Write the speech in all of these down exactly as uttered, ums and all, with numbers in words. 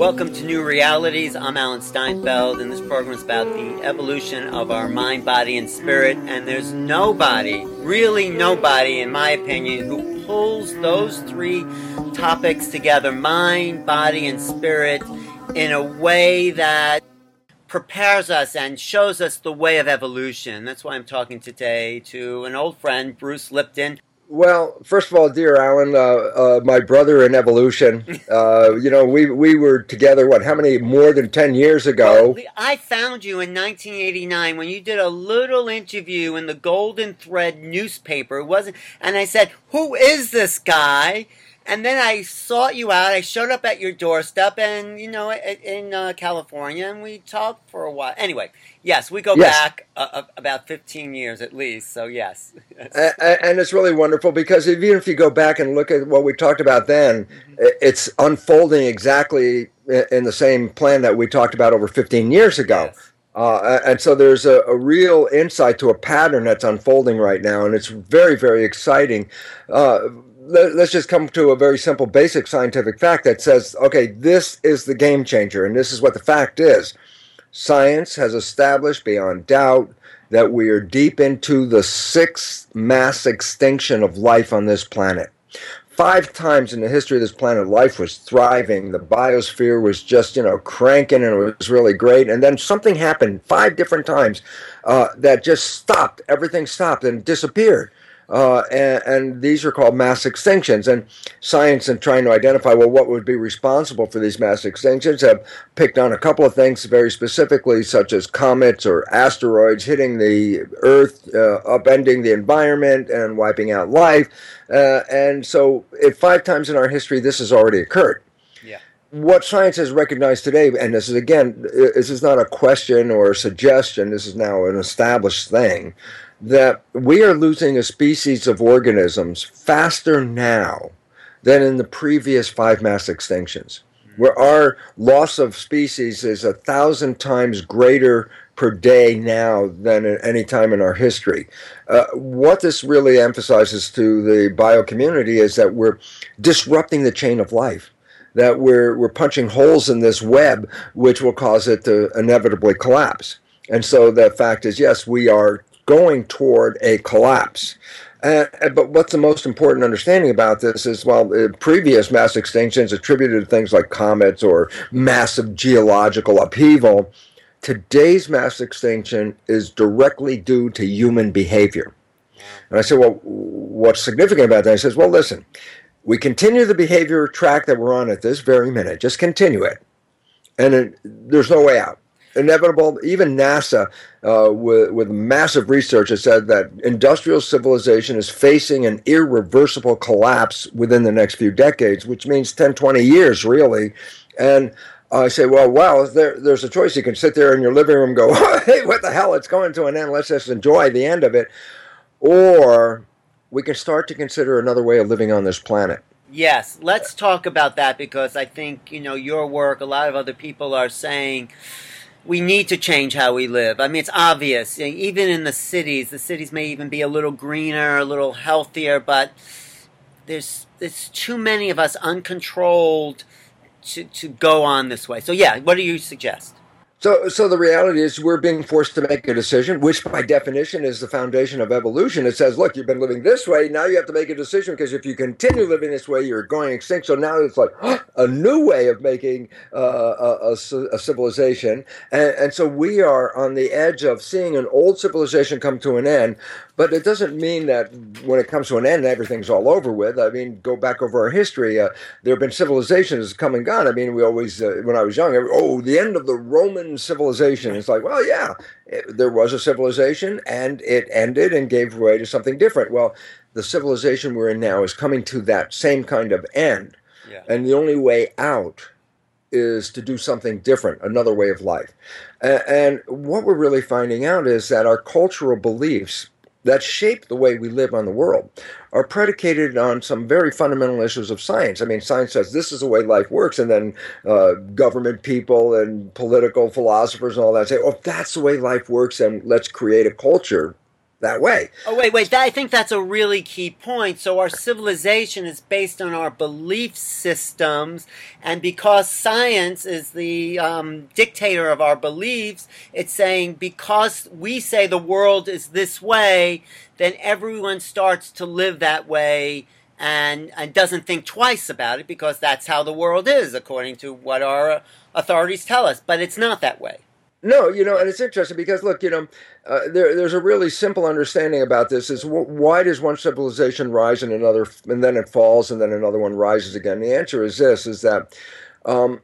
Welcome to New Realities. I'm Alan Steinfeld, and this program is about the evolution of our mind, body, and spirit. And there's nobody, really nobody, in my opinion, who pulls those three topics together, mind, body, and spirit, in a way that prepares us and shows us the way of evolution. That's why I'm talking today to an old friend, Bruce Lipton. Well, first of all, dear Alan, uh, uh, my brother in evolution, uh, you know, we we were together, what, how many, more than ten years ago? Well, I found you in nineteen eighty-nine when you did a little interview in the Golden Thread newspaper. It wasn't, and I said, who is this guy? And then I sought you out. I showed up at your doorstep, and you know, in uh, California, and we talked for a while. Anyway, yes, we go Yes. back uh, about fifteen years at least. So yes, A- a- And it's really wonderful because even if you go back and look at what we talked about then, i- it's unfolding exactly i- in the same plan that we talked about over fifteen years ago. Yes. Uh, and so there's a, a real insight to a pattern that's unfolding right now, and it's very, very exciting. Uh, let, let's just come to a very simple, basic scientific fact that says, okay, this is the game changer, and this is what the fact is. Science has established beyond doubt that we are deep into the sixth mass extinction of life on this planet. Five times in the history of this planet, life was thriving. The biosphere was just, you know, cranking, and it was really great. And then something happened five different times uh, that just stopped. Everything stopped and disappeared. Uh, and, and these are called mass extinctions. And science, in trying to identify, well, what would be responsible for these mass extinctions, have picked on a couple of things very specifically, such as comets or asteroids hitting the Earth, uh, upending the environment and wiping out life. Uh, and so it, five times in our history, this has already occurred. Yeah. What science has recognized today, and this is, again, this is not a question or a suggestion, this is now an established thing, that we are losing a species of organisms faster now than in the previous five mass extinctions, where our loss of species is a thousand times greater per day now than at any time in our history. Uh, what this really emphasizes to the bio community is that we're disrupting the chain of life, that we're we're punching holes in this web, which will cause it to inevitably collapse. And so the fact is, yes, we are going toward a collapse. Uh, but what's the most important understanding about this is, well, the previous mass extinctions attributed to things like comets or massive geological upheaval. Today's mass extinction is directly due to human behavior. And I said, well, what's significant about that? He says, well, listen, we continue the behavior track that we're on at this very minute. Just continue it. And it, there's no way out. Inevitable. Even NASA, uh, with, with massive research, has said that industrial civilization is facing an irreversible collapse within the next few decades, which means ten, twenty years, really. And I say, well, wow, there, there's a choice. You can sit there in your living room and go, hey, what the hell? It's going to an end. Let's just enjoy the end of it. Or we can start to consider another way of living on this planet. Yes, let's talk about that, because I think, you know, your work, a lot of other people are saying we need to change how we live. I mean, it's obvious. Even in the cities, the cities may even be a little greener, a little healthier, but there's there's too many of us uncontrolled to, to go on this way. So, yeah, what do you suggest? So, so the reality is we're being forced to make a decision, which by definition is the foundation of evolution. It says, look, you've been living this way. Now you have to make a decision, because if you continue living this way, you're going extinct. So now it's like a new way of making uh, a, a, a civilization. And, and so we are on the edge of seeing an old civilization come to an end. But it doesn't mean that when it comes to an end, everything's all over with. I mean, go back over our history. Uh, there have been civilizations come and gone. I mean, we always, uh, when I was young, oh, the end of the Roman civilization. It's like, well, yeah, it, there was a civilization and it ended and gave way to something different. Well, the civilization we're in now is coming to that same kind of end. Yeah. And the only way out is to do something different, another way of life. And, and what we're really finding out is that our cultural beliefs that shape the way we live on the world are predicated on some very fundamental issues of science. I mean, science says this is the way life works, and then uh, government people and political philosophers and all that say, oh, if that's the way life works, then let's create a culture that way. Oh, wait, wait. That, I think that's a really key point. So our civilization is based on our belief systems, and because science is the um, dictator of our beliefs, it's saying because we say the world is this way, then everyone starts to live that way and, and doesn't think twice about it because that's how the world is, according to what our authorities tell us. But it's not that way. No, you know, and it's interesting because, look, you know, uh, there, there's a really simple understanding about this is wh- why does one civilization rise and another, and then it falls and then another one rises again? The answer is this, is that um,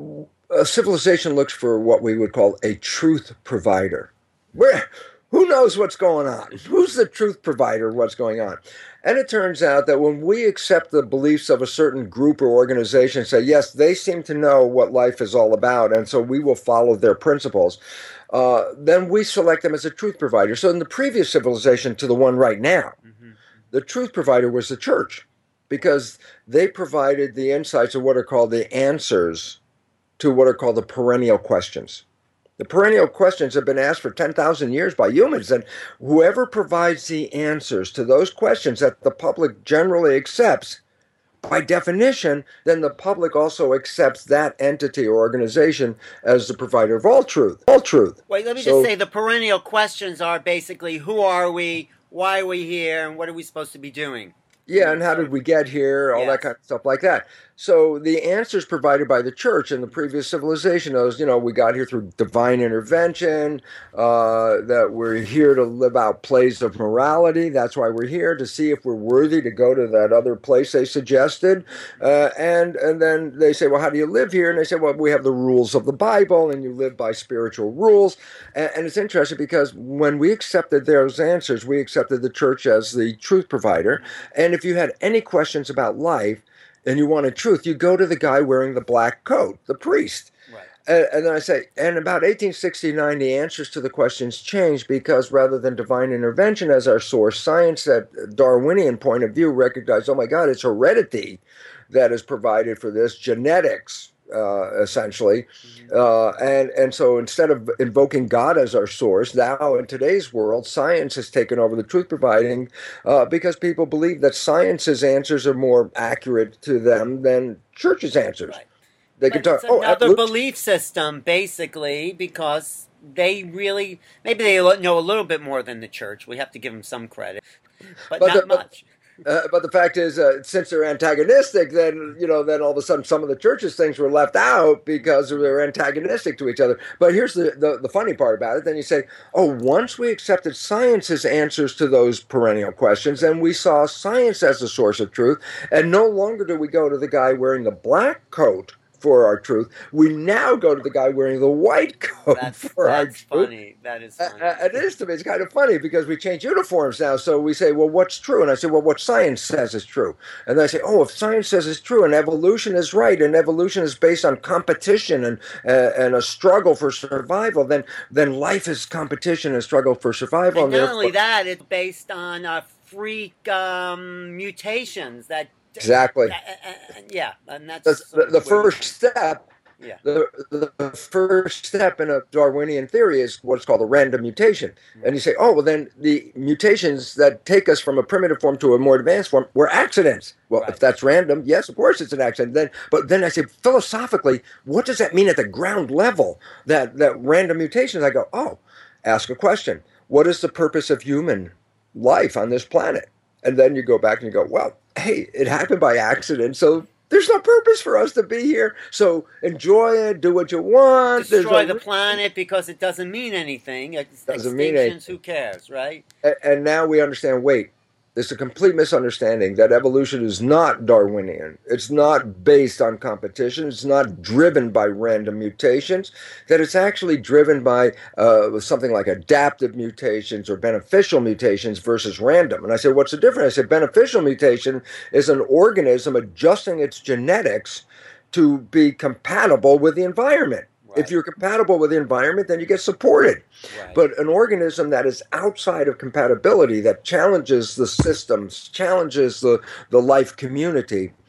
a civilization looks for what we would call a truth provider. Where, who knows what's going on? Who's the truth provider of what's going on? And it turns out that when we accept the beliefs of a certain group or organization, say, yes, they seem to know what life is all about, and so we will follow their principles, uh, then we select them as a truth provider. So in the previous civilization to the one right now, mm-hmm. the truth provider was the church, because they provided the insights of what are called the answers to what are called the perennial questions. The perennial questions have been asked for ten thousand years by humans, and whoever provides the answers to those questions that the public generally accepts, by definition, then the public also accepts that entity or organization as the provider of all truth. All truth. Wait, let me so, just say the perennial questions are basically who are we, why are we here, and what are we supposed to be doing? Yeah, and how did we get here, all yes. that kind of stuff like that. So the answers provided by the church in the previous civilization is, you know, we got here through divine intervention, uh, that we're here to live out plays of morality. That's why we're here, to see if we're worthy to go to that other place they suggested. Uh, and, and then they say, well, how do you live here? And they say, well, we have the rules of the Bible, and you live by spiritual rules. And, and it's interesting because when we accepted those answers, we accepted the church as the truth provider. And if you had any questions about life, and you wanted truth, you go to the guy wearing the black coat, the priest. Right. And, and then I say, and about eighteen sixty-nine, the answers to the questions changed because rather than divine intervention as our source, science, that Darwinian point of view, recognized, oh my God, it's heredity that is provided for this, genetics, uh, essentially. Mm-hmm. Uh, and, and so instead of invoking God as our source, now in today's world, science has taken over the truth providing uh, because people believe that science's answers are more accurate to them than church's answers. Right. They but can talk, it's another oh, belief system, basically, because they really, maybe they know a little bit more than the church. We have to give them some credit, but, but not the, much. Uh, but the fact is, uh, since they're antagonistic, then, you know, then all of a sudden some of the church's things were left out because they're antagonistic to each other. But here's the, the, the funny part about it. Then you say, oh, once we accepted science's answers to those perennial questions, then we saw science as the source of truth, and no longer do we go to the guy wearing the black coat for our truth. We now go to the guy wearing the white coat that's, for that's our truth. Funny. That is funny. Uh, it is to me. It's kind of funny because we change uniforms now. So we say, well, what's true? And I say, well, what science says is true. And then I say, oh, if science says it's true and evolution is right and evolution is based on competition and uh, and a struggle for survival, then then life is competition and struggle for survival. And, and not only that, it's based on uh, freak um, mutations that Exactly. Uh, uh, yeah, and that's the, the, the first step. Yeah. The, the first step in a Darwinian theory is what's called a random mutation. Mm-hmm. And you say, oh, well, then the mutations that take us from a primitive form to a more advanced form were accidents. Well, right. If that's random, yes, of course it's an accident. Then, but then I say, philosophically, what does that mean at the ground level, that, that random mutations? I go, oh, ask a question. What is the purpose of human life on this planet? And then you go back and you go, well, hey, it happened by accident, so there's no purpose for us to be here. So enjoy it, do what you want. Destroy no the planet because it doesn't mean anything. It's doesn't mean anything. Who cares, right? And, and now we understand, wait, there's a complete misunderstanding that evolution is not Darwinian. It's not based on competition. It's not driven by random mutations. That it's actually driven by uh, something like adaptive mutations or beneficial mutations versus random. And I said, what's the difference? I said, beneficial mutation is an organism adjusting its genetics to be compatible with the environment. Right. If you're compatible with the environment, then you get supported. Right. But an organism that is outside of compatibility, that challenges the systems, challenges the, the life community,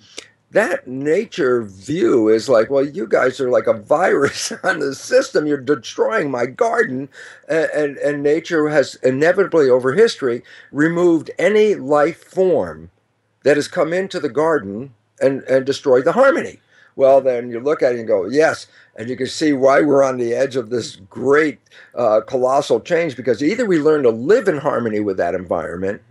that nature view is like, well, you guys are like a virus on the system. You're destroying my garden. And, and, and nature has inevitably, over history, removed any life form that has come into the garden and, and destroyed the harmony. Well, then you look at it and go, yes. And you can see why we're on the edge of this great, uh, colossal change, because either we learn to live in harmony with that environment,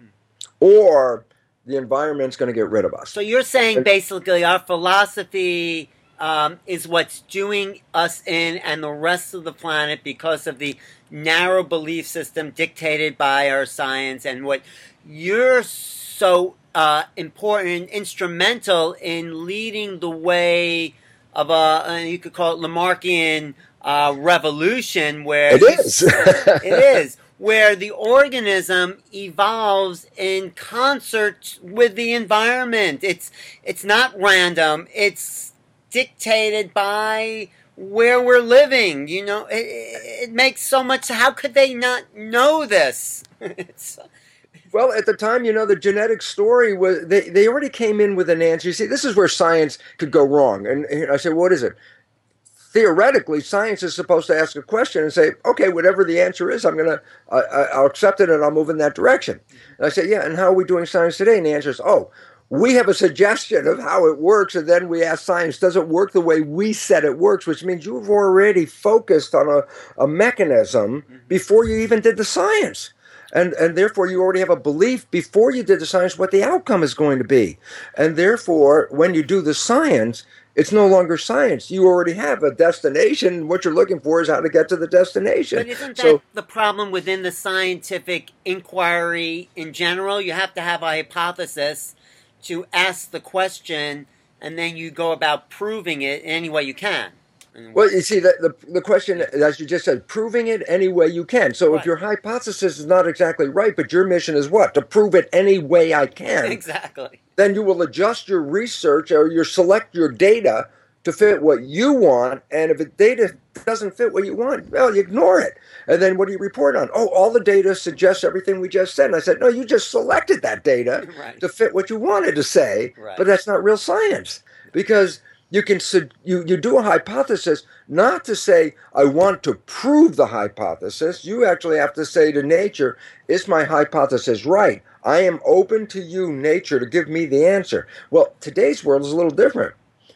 or the environment's going to get rid of us. So you're saying basically our philosophy um, is what's doing us in and the rest of the planet because of the narrow belief system dictated by our science, and what you're so uh, important and instrumental in leading the way of a, uh, you could call it Lamarckian uh, revolution, where it is. it is. Where the organism evolves in concert with the environment. It's it's not random. It's dictated by where we're living. You know, it, it makes so much. How could they not know this? it's, Well, at the time, you know, the genetic story was, they, they already came in with an answer. You see, this is where science could go wrong. And, and I said, what is it? Theoretically, science is supposed to ask a question and say, okay, whatever the answer is, I'm going to, uh, I'll accept it and I'll move in that direction. And I say, yeah, and how are we doing science today? And the answer is, oh, we have a suggestion of how it works, and then we ask science, does it work the way we said it works? Which means you've already focused on a, a mechanism before you even did the science. And, and therefore, you already have a belief before you did the science what the outcome is going to be. And therefore, when you do the science, it's no longer science. You already have a destination. What you're looking for is how to get to the destination. But isn't that so, the problem within the scientific inquiry in general? You have to have a hypothesis to ask the question, and then you go about proving it any way you can. Well, you see, the, the, the question, as you just said, proving it any way you can. So right. if your hypothesis is not exactly right, but your mission is what? To prove it any way I can. Exactly. Then you will adjust your research, or you select your data to fit what you want. And if the data doesn't fit what you want, well, you ignore it. And then what do you report on? Oh, all the data suggests everything we just said. And I said, no, you just selected that data right. to fit what you wanted to say. Right. But that's not real science, because you can you, you do a hypothesis not to say, I want to prove the hypothesis. You actually have to say to nature, is my hypothesis right? I am open to you, nature, to give me the answer. Well, today's world is a little different.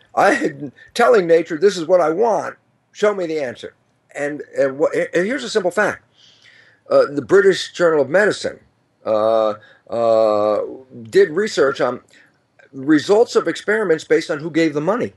I'm telling nature, this is what I want. Show me the answer. And, and, what, and here's a simple fact. Uh, the British Journal of Medicine uh, uh, did research on results of experiments based on who gave the money.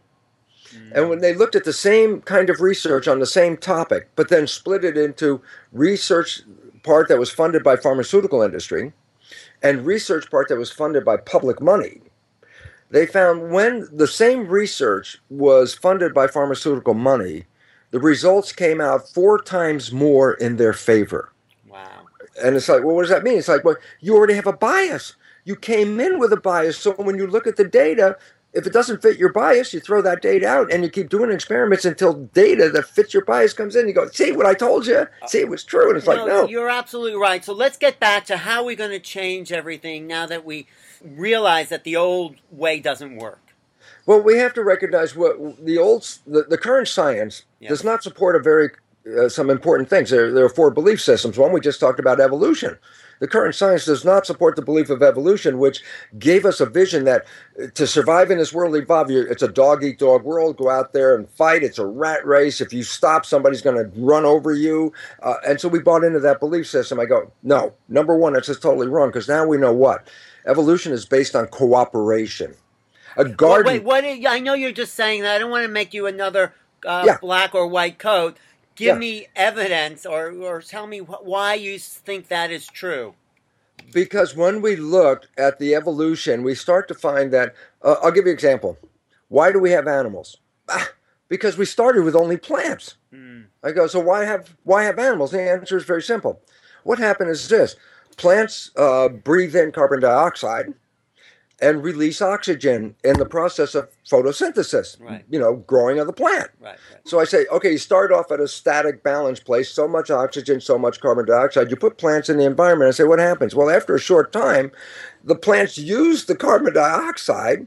And when they looked at the same kind of research on the same topic, but then split it into research part that was funded by pharmaceutical industry and research part that was funded by public money, they found when the same research was funded by pharmaceutical money, the results came out four times more in their favor. Wow. And it's like, well, what does that mean? It's like, well, you already have a bias. You came in with a bias. So when you look at the data, if it doesn't fit your bias, you throw that data out and you keep doing experiments until data that fits your bias comes in. You go, see what I told you? See, it was true. And it's like, no. You're absolutely right. So let's get back to how we're going to change everything now that we realize that the old way doesn't work. Well, we have to recognize what the old, the, the current science yeah. does not support a very, uh, some important things. There, there are four belief systems. One, we just talked about evolution. The current science does not support the belief of evolution, which gave us a vision that to survive in this world, evolve, it's a dog-eat-dog world. Go out there and fight. It's a rat race. If you stop, somebody's going to run over you. Uh, and so we bought into that belief system. I go, no, number one, that's just totally wrong, because now we know what? Evolution is based on cooperation. A garden... Well, wait, what is, I know you're just saying that. I don't want to make you another uh, yeah. black or white coat. Give yeah. me evidence, or, or tell me wh- why you think that is true. Because when we look at the evolution, we start to find that, uh, I'll give you an example. Why do we have animals? Ah, because we started with only plants. Mm. I go, so why have why have animals? The answer is very simple. What happened is this. Plants uh, breathe in carbon dioxide and release oxygen in the process of photosynthesis, right. you know, growing of the plant. Right, right. So I say, okay, you start off at a static balance place, so much oxygen, so much carbon dioxide. You put plants in the environment. I say, what happens? Well, after a short time, the plants use the carbon dioxide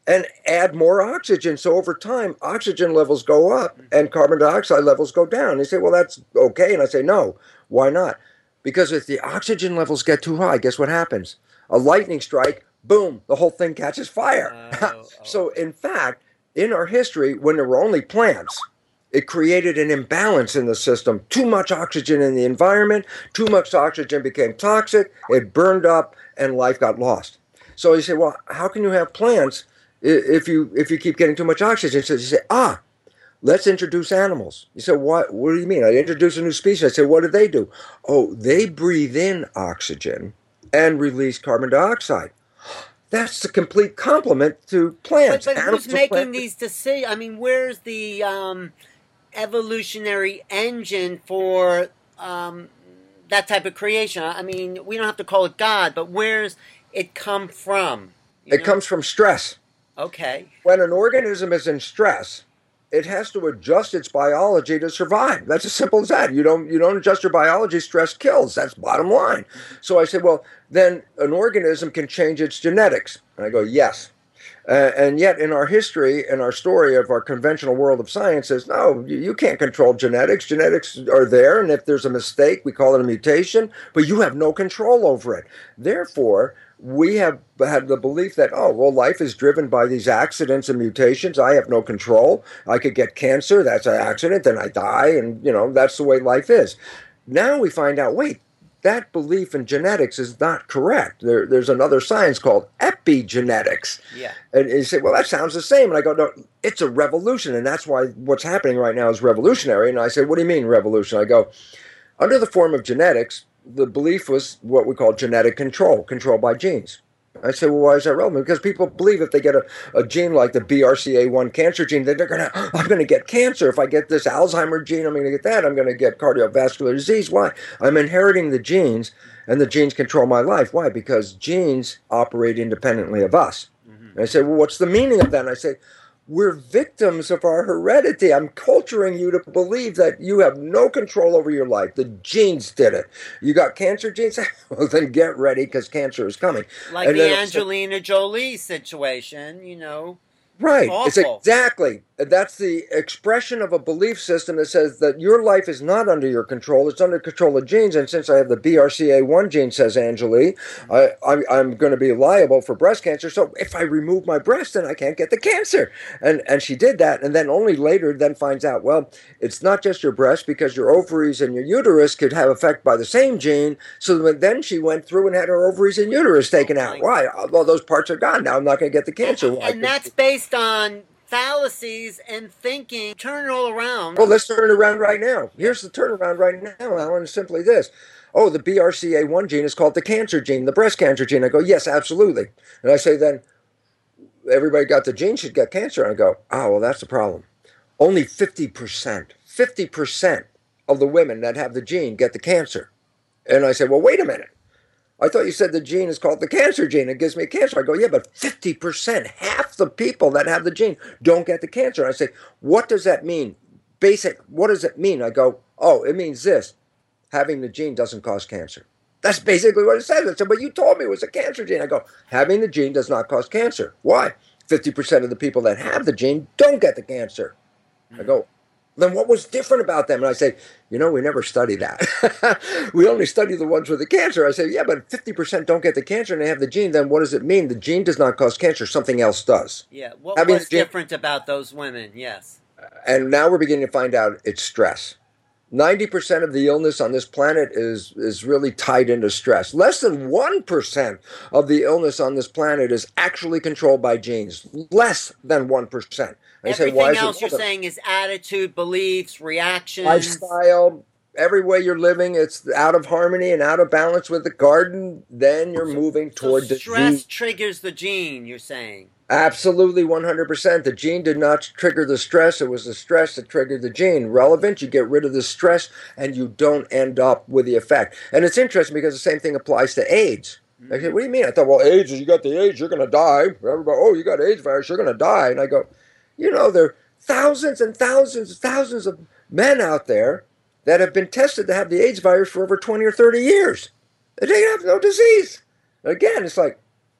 and add more oxygen. So over time, oxygen levels go up and carbon dioxide levels go down. They say, well, that's okay. And I say, no, why not? Because if the oxygen levels get too high, guess what happens? A lightning strike, boom, the whole thing catches fire. Oh, oh. So in fact, in our history, when there were only plants, it created an imbalance in the system. Too much oxygen in the environment, too much oxygen became toxic, it burned up, and life got lost. So you say, well, how can you have plants if you if you keep getting too much oxygen? So you say, ah, let's introduce animals. You say, what, what do you mean? I introduce a new species. I say, what do they do? Oh, they breathe in oxygen and release carbon dioxide. That's the complete complement to plants. But, but who's making plant- these decisions? I mean, where's the um, evolutionary engine for um, that type of creation? I mean, we don't have to call it God, but where's it come from? You it know? comes from stress. Okay. When an organism is in stress, it has to adjust its biology to survive. That's as simple as that. You don't you don't adjust your biology, stress kills. That's bottom line. So I said, well, then an organism can change its genetics. And I go, yes. Uh, and yet in our history and our story of our conventional world of science is, no, you, you can't control genetics. Genetics are there, and if there's a mistake, we call it a mutation, but you have no control over it. Therefore, we have had the belief that, oh, well, life is driven by these accidents and mutations. I have no control. I could get cancer. That's an accident. Then I die. And, you know, that's the way life is. Now we find out, wait, that belief in genetics is not correct. There, there's another science called epigenetics. Yeah. And you say, well, that sounds the same. And I go, no, it's a revolution. And that's why what's happening right now is revolutionary. And I say, what do you mean revolution? I go, under the form of genetics, the belief was what we call genetic control, control by genes. I say, well, why is that relevant? Because people believe if they get a, a gene like the B R C A one cancer gene, that they're going to, I'm going to get cancer. If I get this Alzheimer's gene, I'm going to get that. I'm going to get cardiovascular disease. Why? I'm inheriting the genes, and the genes control my life. Why? Because genes operate independently of us. Mm-hmm. And I say, well, what's the meaning of that? And I say, we're victims of our heredity. I'm culturing you to believe that you have no control over your life. The genes did it. You got cancer genes? Well, then get ready because cancer is coming. Like and the Angelina Jolie situation, you know. Right. It's exactly. That's the expression of a belief system that says that your life is not under your control. It's under control of genes. And since I have the B R C A one gene, says Angeli, I, I, I'm going to be liable for breast cancer. So if I remove my breast, then I can't get the cancer. And and she did that. And then only later then finds out, well, it's not just your breast because your ovaries and your uterus could have effect by the same gene. So then she went through and had her ovaries and uterus taken oh out. Why? Well, those parts are gone. Now I'm not going to get the cancer. And, and that's based on fallacies and thinking. Turn it all around. Well, let's turn it around right now. Here's the turnaround right now, Alan. It's simply this. Oh, the B R C A one gene is called the cancer gene, the breast cancer gene. I go, yes, absolutely. And I say then, everybody got the gene should get cancer. And I go, oh, well, that's the problem. Only fifty percent, fifty percent of the women that have the gene get the cancer. And I said, well, wait a minute. I thought you said the gene is called the cancer gene. It gives me cancer. I go, yeah, but fifty percent, half the people that have the gene don't get the cancer. And I say, what does that mean? Basic, what does it mean? I go, oh, it means this. Having the gene doesn't cause cancer. That's basically what it says. I said, but you told me it was a cancer gene. I go, having the gene does not cause cancer. Why? fifty percent of the people that have the gene don't get the cancer. I go, then what was different about them? And I say, you know, we never study that. We only study the ones with the cancer. I say, yeah, but fifty percent don't get the cancer and they have the gene. Then what does it mean? The gene does not cause cancer. Something else does. Yeah. What Having was gene, different about those women? Yes. And now we're beginning to find out it's stress. ninety percent of the illness on this planet is, is really tied into stress. Less than one percent of the illness on this planet is actually controlled by genes. Less than one percent. I Everything say, why else is you're saying is attitude, beliefs, reactions. Lifestyle. Every way you're living, it's out of harmony and out of balance with the garden. Then you're so, moving so toward the stress gene. triggers the gene, you're saying. Absolutely, one hundred percent. The gene did not trigger the stress. It was the stress that triggered the gene. Relevant, you get rid of the stress, and you don't end up with the effect. And it's interesting because the same thing applies to AIDS. Mm-hmm. I said, what do you mean? I thought, well, AIDS, you got the AIDS, you're going to die. Everybody, oh, you got AIDS virus, you're going to die. And I go, you know, there are thousands and thousands and thousands of men out there that have been tested to have the AIDS virus for over twenty or thirty years. And they have no disease. Again, it's like,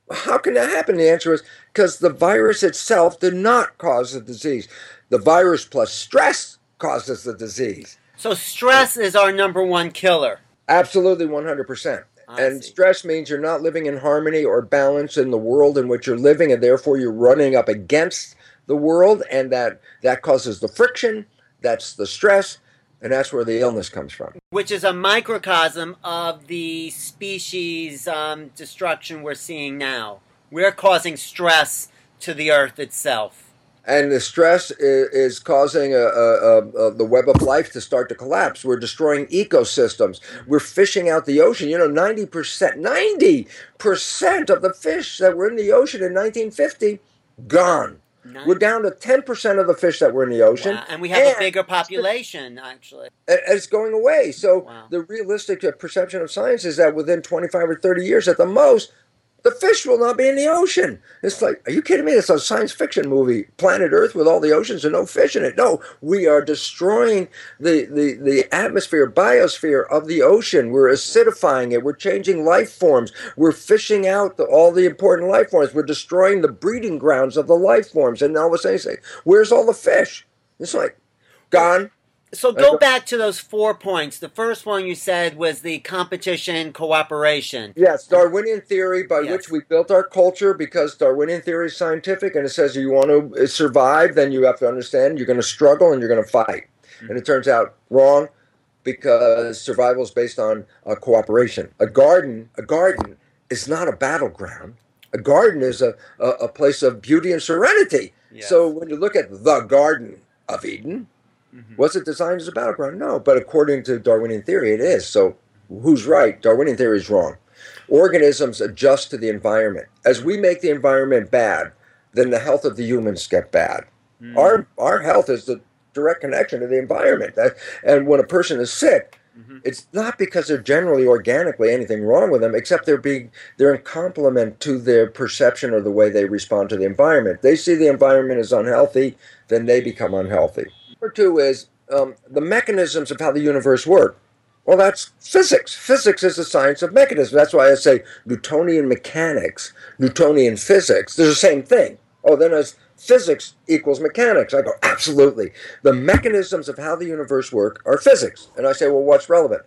How can that happen? The answer is because the virus itself did not cause the disease. The virus plus stress causes the disease. So stress is our number one killer. Absolutely, one hundred percent. I And see. stress means you're not living in harmony or balance in the world in which you're living, and therefore you're running up against the world, and that, that causes the friction, that's the stress, and that's where the illness comes from. Which is a microcosm of the species um, destruction we're seeing now. We're causing stress to the earth itself. And the stress is, is causing a, a, a, the web of life to start to collapse. We're destroying ecosystems. We're fishing out the ocean. You know, ninety percent, ninety percent of the fish that were in the ocean in nineteen fifty, gone. None. We're down to ten percent of the fish that were in the ocean. Wow. And we have a bigger population, actually. And it's going away. So Wow. the realistic perception of science is that within twenty-five or thirty years at the most, the fish will not be in the ocean. It's like, are you kidding me? It's a science fiction movie, Planet Earth with all the oceans and no fish in it. No, we are destroying the, the, the atmosphere, biosphere of the ocean. We're acidifying it. We're changing life forms. We're fishing out the, all the important life forms. We're destroying the breeding grounds of the life forms. And all of a sudden you say, where's all the fish? It's like, gone. So go back to those four points. The first one you said was the competition cooperation. Yes, Darwinian theory by Yes. which we built our culture, because Darwinian theory is scientific, and it says you want to survive, then you have to understand you're going to struggle and you're going to fight. Mm-hmm. And it turns out wrong, because survival is based on uh, cooperation. A garden, a garden is not a battleground. A garden is a, a, a place of beauty and serenity. Yes. So when you look at the Garden of Eden, Mhm. was it designed as a battleground? No, but according to Darwinian theory, it is. So who's right? Darwinian theory is wrong. Organisms adjust to the environment. As we make the environment bad, then the health of the humans get bad. Mhm. Our our health is the direct connection to the environment. That, and when a person is sick, Mhm. it's not because they're generally organically anything wrong with them, except they're being they're in complement to their perception or the way they respond to the environment. They see the environment as unhealthy, then they become unhealthy. Number two is um, the mechanisms of how the universe works. Well, that's physics. Physics is the science of mechanisms. That's why I say Newtonian mechanics, Newtonian physics. They're the same thing. Oh, then as physics equals mechanics. I go, absolutely. The mechanisms of how the universe works are physics. And I say, well, what's relevant?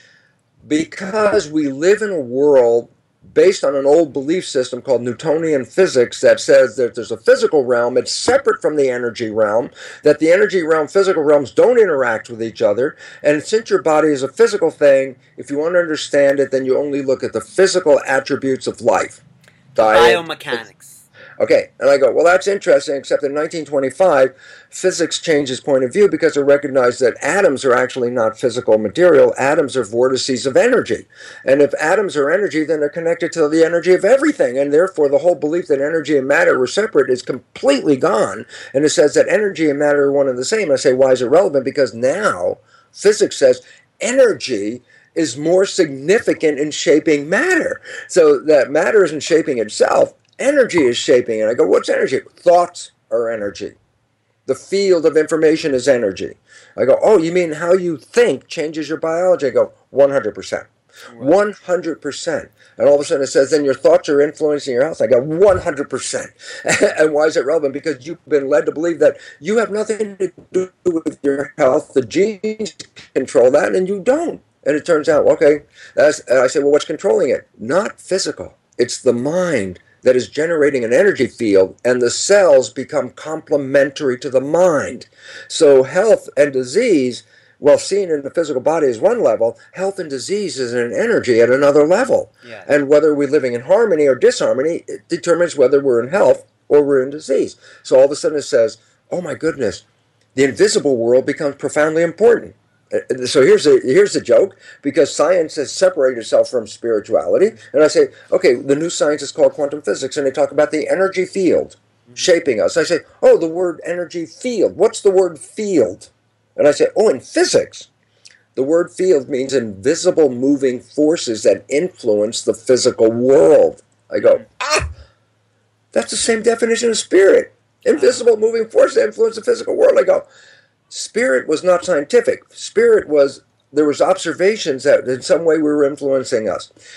Because we live in a world based on an old belief system called Newtonian physics that says that there's a physical realm, it's separate from the energy realm, that the energy realm, physical realms don't interact with each other, and since your body is a physical thing, if you want to understand it, then you only look at the physical attributes of life. Diet, Biomechanics. Okay, and I go, well, that's interesting, except in nineteen twenty-five, physics changed its point of view because it recognized that atoms are actually not physical material. Atoms are vortices of energy. And if atoms are energy, then they're connected to the energy of everything. And therefore, the whole belief that energy and matter were separate is completely gone. And it says that energy and matter are one and the same. And I say, why is it relevant? Because now physics says energy is more significant in shaping matter. So that matter isn't shaping itself. Energy is shaping it. I go, what's energy? Thoughts are energy. The field of information is energy. I go, oh, you mean how you think changes your biology? I go, one hundred percent. one hundred percent. And all of a sudden it says, then your thoughts are influencing your health. I go, one hundred percent. And why is it relevant? Because you've been led to believe that you have nothing to do with your health. The genes control that, and you don't. And it turns out, okay, that's, and I say, well, what's controlling it? Not physical. It's the mind that is generating an energy field, and the cells become complementary to the mind. So health and disease, well, seen in the physical body is one level, health and disease is an energy at another level. Yeah. And whether we're living in harmony or disharmony, it determines whether we're in health or we're in disease. So all of a sudden it says, oh my goodness, the invisible world becomes profoundly important. So here's the here's the joke, because science has separated itself from spirituality, and I say, okay, the new science is called quantum physics, and they talk about the energy field shaping us. I say, oh, the word energy field. What's the word field? And I say, oh, in physics, the word field means invisible moving forces that influence the physical world. I go, ah, that's the same definition of spirit. Invisible moving forces that influence the physical world. I go, spirit was not scientific. Spirit was, there was observations that in some way we were influencing us.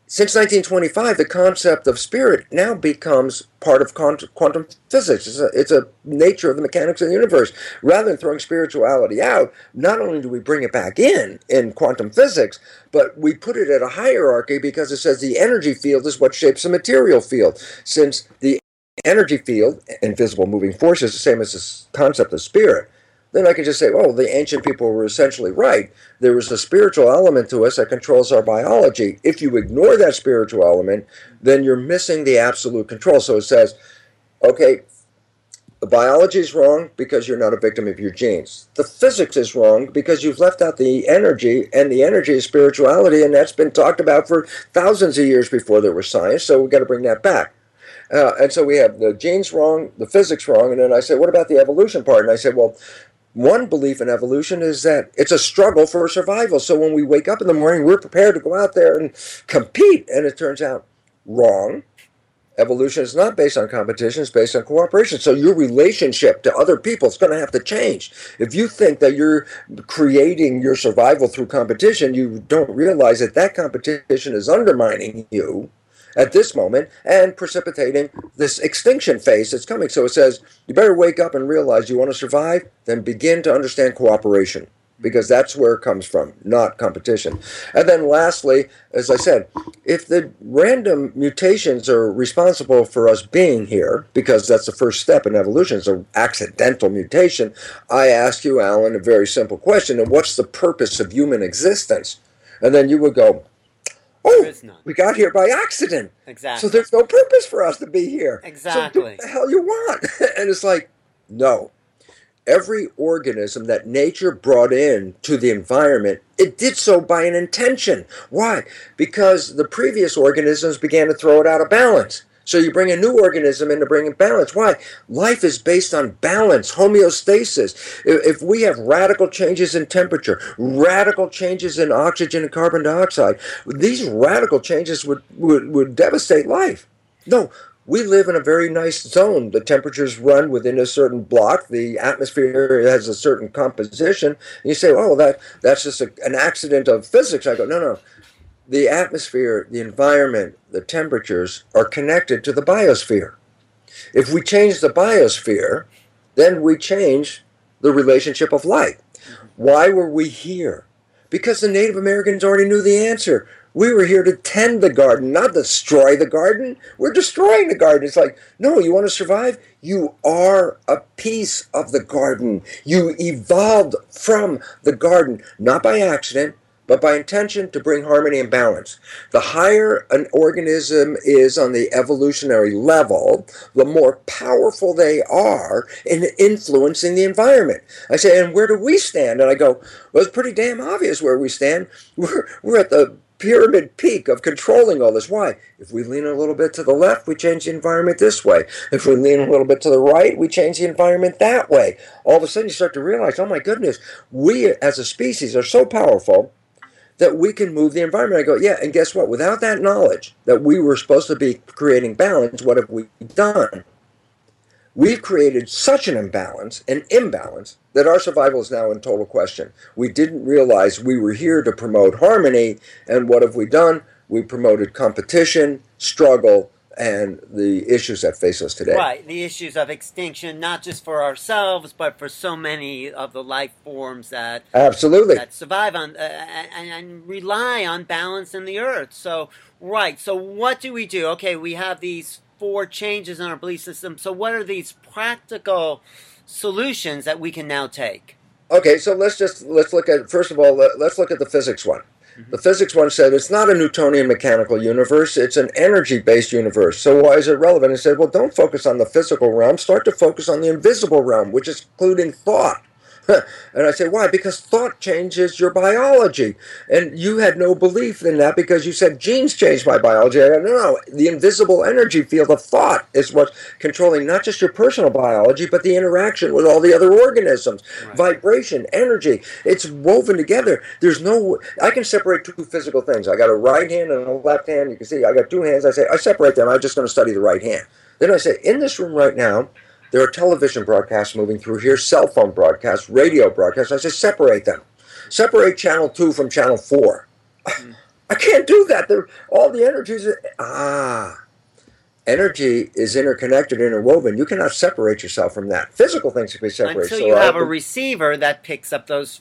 since nineteen twenty-five, the concept of spirit now becomes part of quantum physics. It's a, it's a nature of the mechanics of the universe. Rather than throwing spirituality out, not only do we bring it back in, in quantum physics, but we put it at a hierarchy because it says the energy field is what shapes the material field. Since the energy field, invisible moving force, is the same as this concept of spirit, then I can just say, oh, the ancient people were essentially right. There is a spiritual element to us that controls our biology. If you ignore that spiritual element, then you're missing the absolute control. So it says, okay, the biology is wrong because you're not a victim of your genes. The physics is wrong because you've left out the energy, and the energy is spirituality, and that's been talked about for thousands of years before there was science, so we've got to bring that back. Uh, and so we have the genes wrong, the physics wrong, and then I said, what about the evolution part? And I said, well, one belief in evolution is that it's a struggle for survival. So when we wake up in the morning, we're prepared to go out there and compete. And it turns out wrong. Evolution is not based on competition. It's based on cooperation. So your relationship to other people is going to have to change. If you think that you're creating your survival through competition, you don't realize that that competition is undermining you at this moment and precipitating this extinction phase that's coming. So it says, you better wake up and realize you want to survive, then begin to understand cooperation, because that's where it comes from, not competition. And then lastly, as I said, if the random mutations are responsible for us being here, because that's the first step in evolution, it's an accidental mutation, I ask you, Alan, a very simple question, and what's the purpose of human existence? And then you would go, oh, we got here by accident. Exactly. So there's no purpose for us to be here. Exactly. So do what the hell you want. And it's like, no. Every organism that nature brought in to the environment, it did so by an intention. Why? Because the previous organisms began to throw it out of balance. So you bring a new organism in to bring in balance. Why? Life is based on balance, homeostasis. If we have radical changes in temperature, radical changes in oxygen and carbon dioxide, these radical changes would, would, would devastate life. No, we live in a very nice zone. The temperatures run within a certain block. The atmosphere has a certain composition. And you say, oh, that, that's just a, an accident of physics. I go, no, no. The atmosphere, the environment, the temperatures are connected to the biosphere. If we change the biosphere, then we change the relationship of life. Why were we here? Because the Native Americans already knew the answer. We were here to tend the garden, not destroy the garden. We're destroying the garden. It's like, no, you want to survive? You are a piece of the garden. You evolved from the garden, not by accident, but by intention to bring harmony and balance. The higher an organism is on the evolutionary level, the more powerful they are in influencing the environment. I say, and where do we stand? And I go, well, it's pretty damn obvious where we stand. We're, we're at the pyramid peak of controlling all this. Why? If we lean a little bit to the left, we change the environment this way. If we lean a little bit to the right, we change the environment that way. All of a sudden you start to realize, oh my goodness, we as a species are so powerful that we can move the environment. I go, yeah, and guess what? Without that knowledge that we were supposed to be creating balance, what have we done? We've created such an imbalance, an imbalance, that our survival is now in total question. We didn't realize we were here to promote harmony, and what have we done? We promoted competition, struggle, and the issues that face us today. Right, the issues of extinction, not just for ourselves, but for so many of the life forms that absolutely that survive on uh, and, and rely on balance in the earth. So, right. So, what do we do? Okay, we have these four changes in our belief system. So, what are these practical solutions that we can now take? Okay, so let's just let's look at first of all let's look at the physics one. The physics one said it's not a Newtonian mechanical universe, it's an energy-based universe. So why is it relevant? It said, well, don't focus on the physical realm, start to focus on the invisible realm, which is including thought. And I say, why? Because thought changes your biology. And you had no belief in that because you said genes change my biology. I go, no, no, the invisible energy field of thought is what's controlling not just your personal biology, but the interaction with all the other organisms. Right. Vibration, energy, it's woven together. There's no, I can separate two physical things. I got a right hand and a left hand. You can see I got two hands. I say, I separate them. I'm just going to study the right hand. Then I say, in this room right now, there are television broadcasts moving through here, cell phone broadcasts, radio broadcasts. I say separate them. Separate channel two from channel four. Mm. I can't do that. They're, all the energies are, ah, energy is interconnected, interwoven. You cannot separate yourself from that. Physical things can be separated. Until So you have I, a receiver that picks up those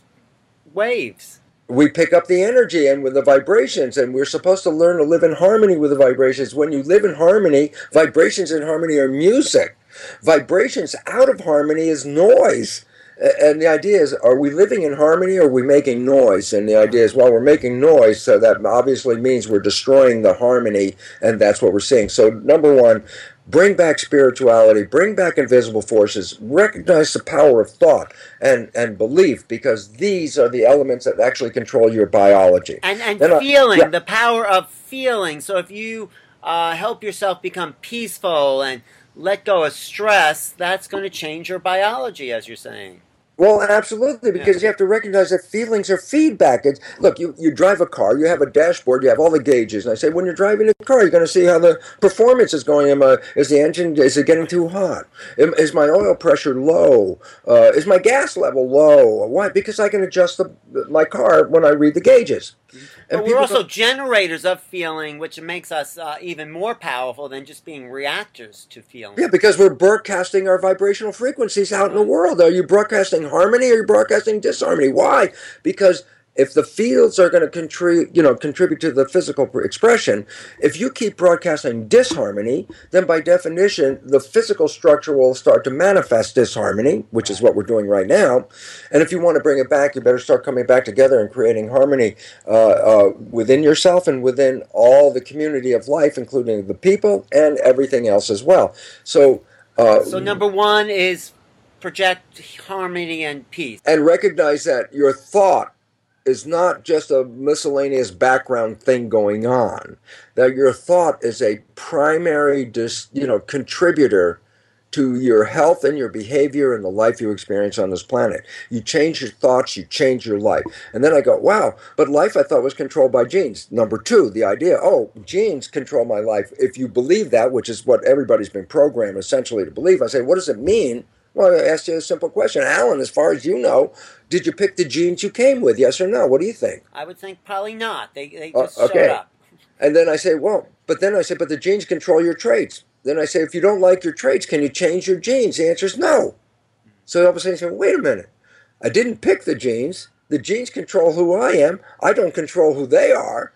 waves. we pick up the energy and with the vibrations, and we're supposed to learn to live in harmony with the vibrations. When you live in harmony, vibrations in harmony are music. Vibrations out of harmony is noise. And the idea is, are we living in harmony or are we making noise? And the idea is, well, we're making noise, so that obviously means we're destroying the harmony, and that's what we're seeing. So number one, bring back spirituality, bring back invisible forces, recognize the power of thought and, and belief, because these are the elements that actually control your biology. And, and Then I- feeling, yeah. the power of feeling. So if you uh, help yourself become peaceful and let go of stress, that's going to change your biology, as you're saying. Well, absolutely, because you have to recognize that feelings are feedback. It's, look, you, you drive a car, you have a dashboard, you have all the gauges, and I say, when you're driving a car, you're going to see how the performance is going. Am I, is the engine, is it getting too hot? Am, is my oil pressure low? Uh, is my gas level low? Why? Because I can adjust the, my car when I read the gauges. And But we're also go, generators of feeling, which makes us uh, even more powerful than just being reactors to feeling. yeah, because we're broadcasting our vibrational frequencies out in the world. Are you broadcasting harmony or are you broadcasting disharmony? Why? Because if the fields are going to contribute, you know, contribute to the physical expression, if you keep broadcasting disharmony, then by definition, the physical structure will start to manifest disharmony, which is what we're doing right now. And if you want to bring it back, you better start coming back together and creating harmony uh, uh, within yourself and within all the community of life, including the people and everything else as well. So, uh, So number one is project harmony and peace. and recognize that your thought is not just a miscellaneous background thing going on. That your thought is a primary, dis, you know, contributor to your health and your behavior and the life you experience on this planet. You change your thoughts, you change your life. And then I go, wow, but life I thought was controlled by genes. Number two, the idea, oh, genes control my life. If you believe that, which is what everybody's been programmed essentially to believe, I say, what does it mean? Well, I asked you a simple question. Alan, as far as you know, did you pick the genes you came with, yes or no? What do you think? I would think probably not. They, they Uh, just okay. showed up. And then I say, well, but then I say, but the genes control your traits. Then I say, if you don't like your traits, can you change your genes? The answer is no. So all of a sudden you say, wait a minute. I didn't pick the genes. The genes control who I am. I don't control who they are.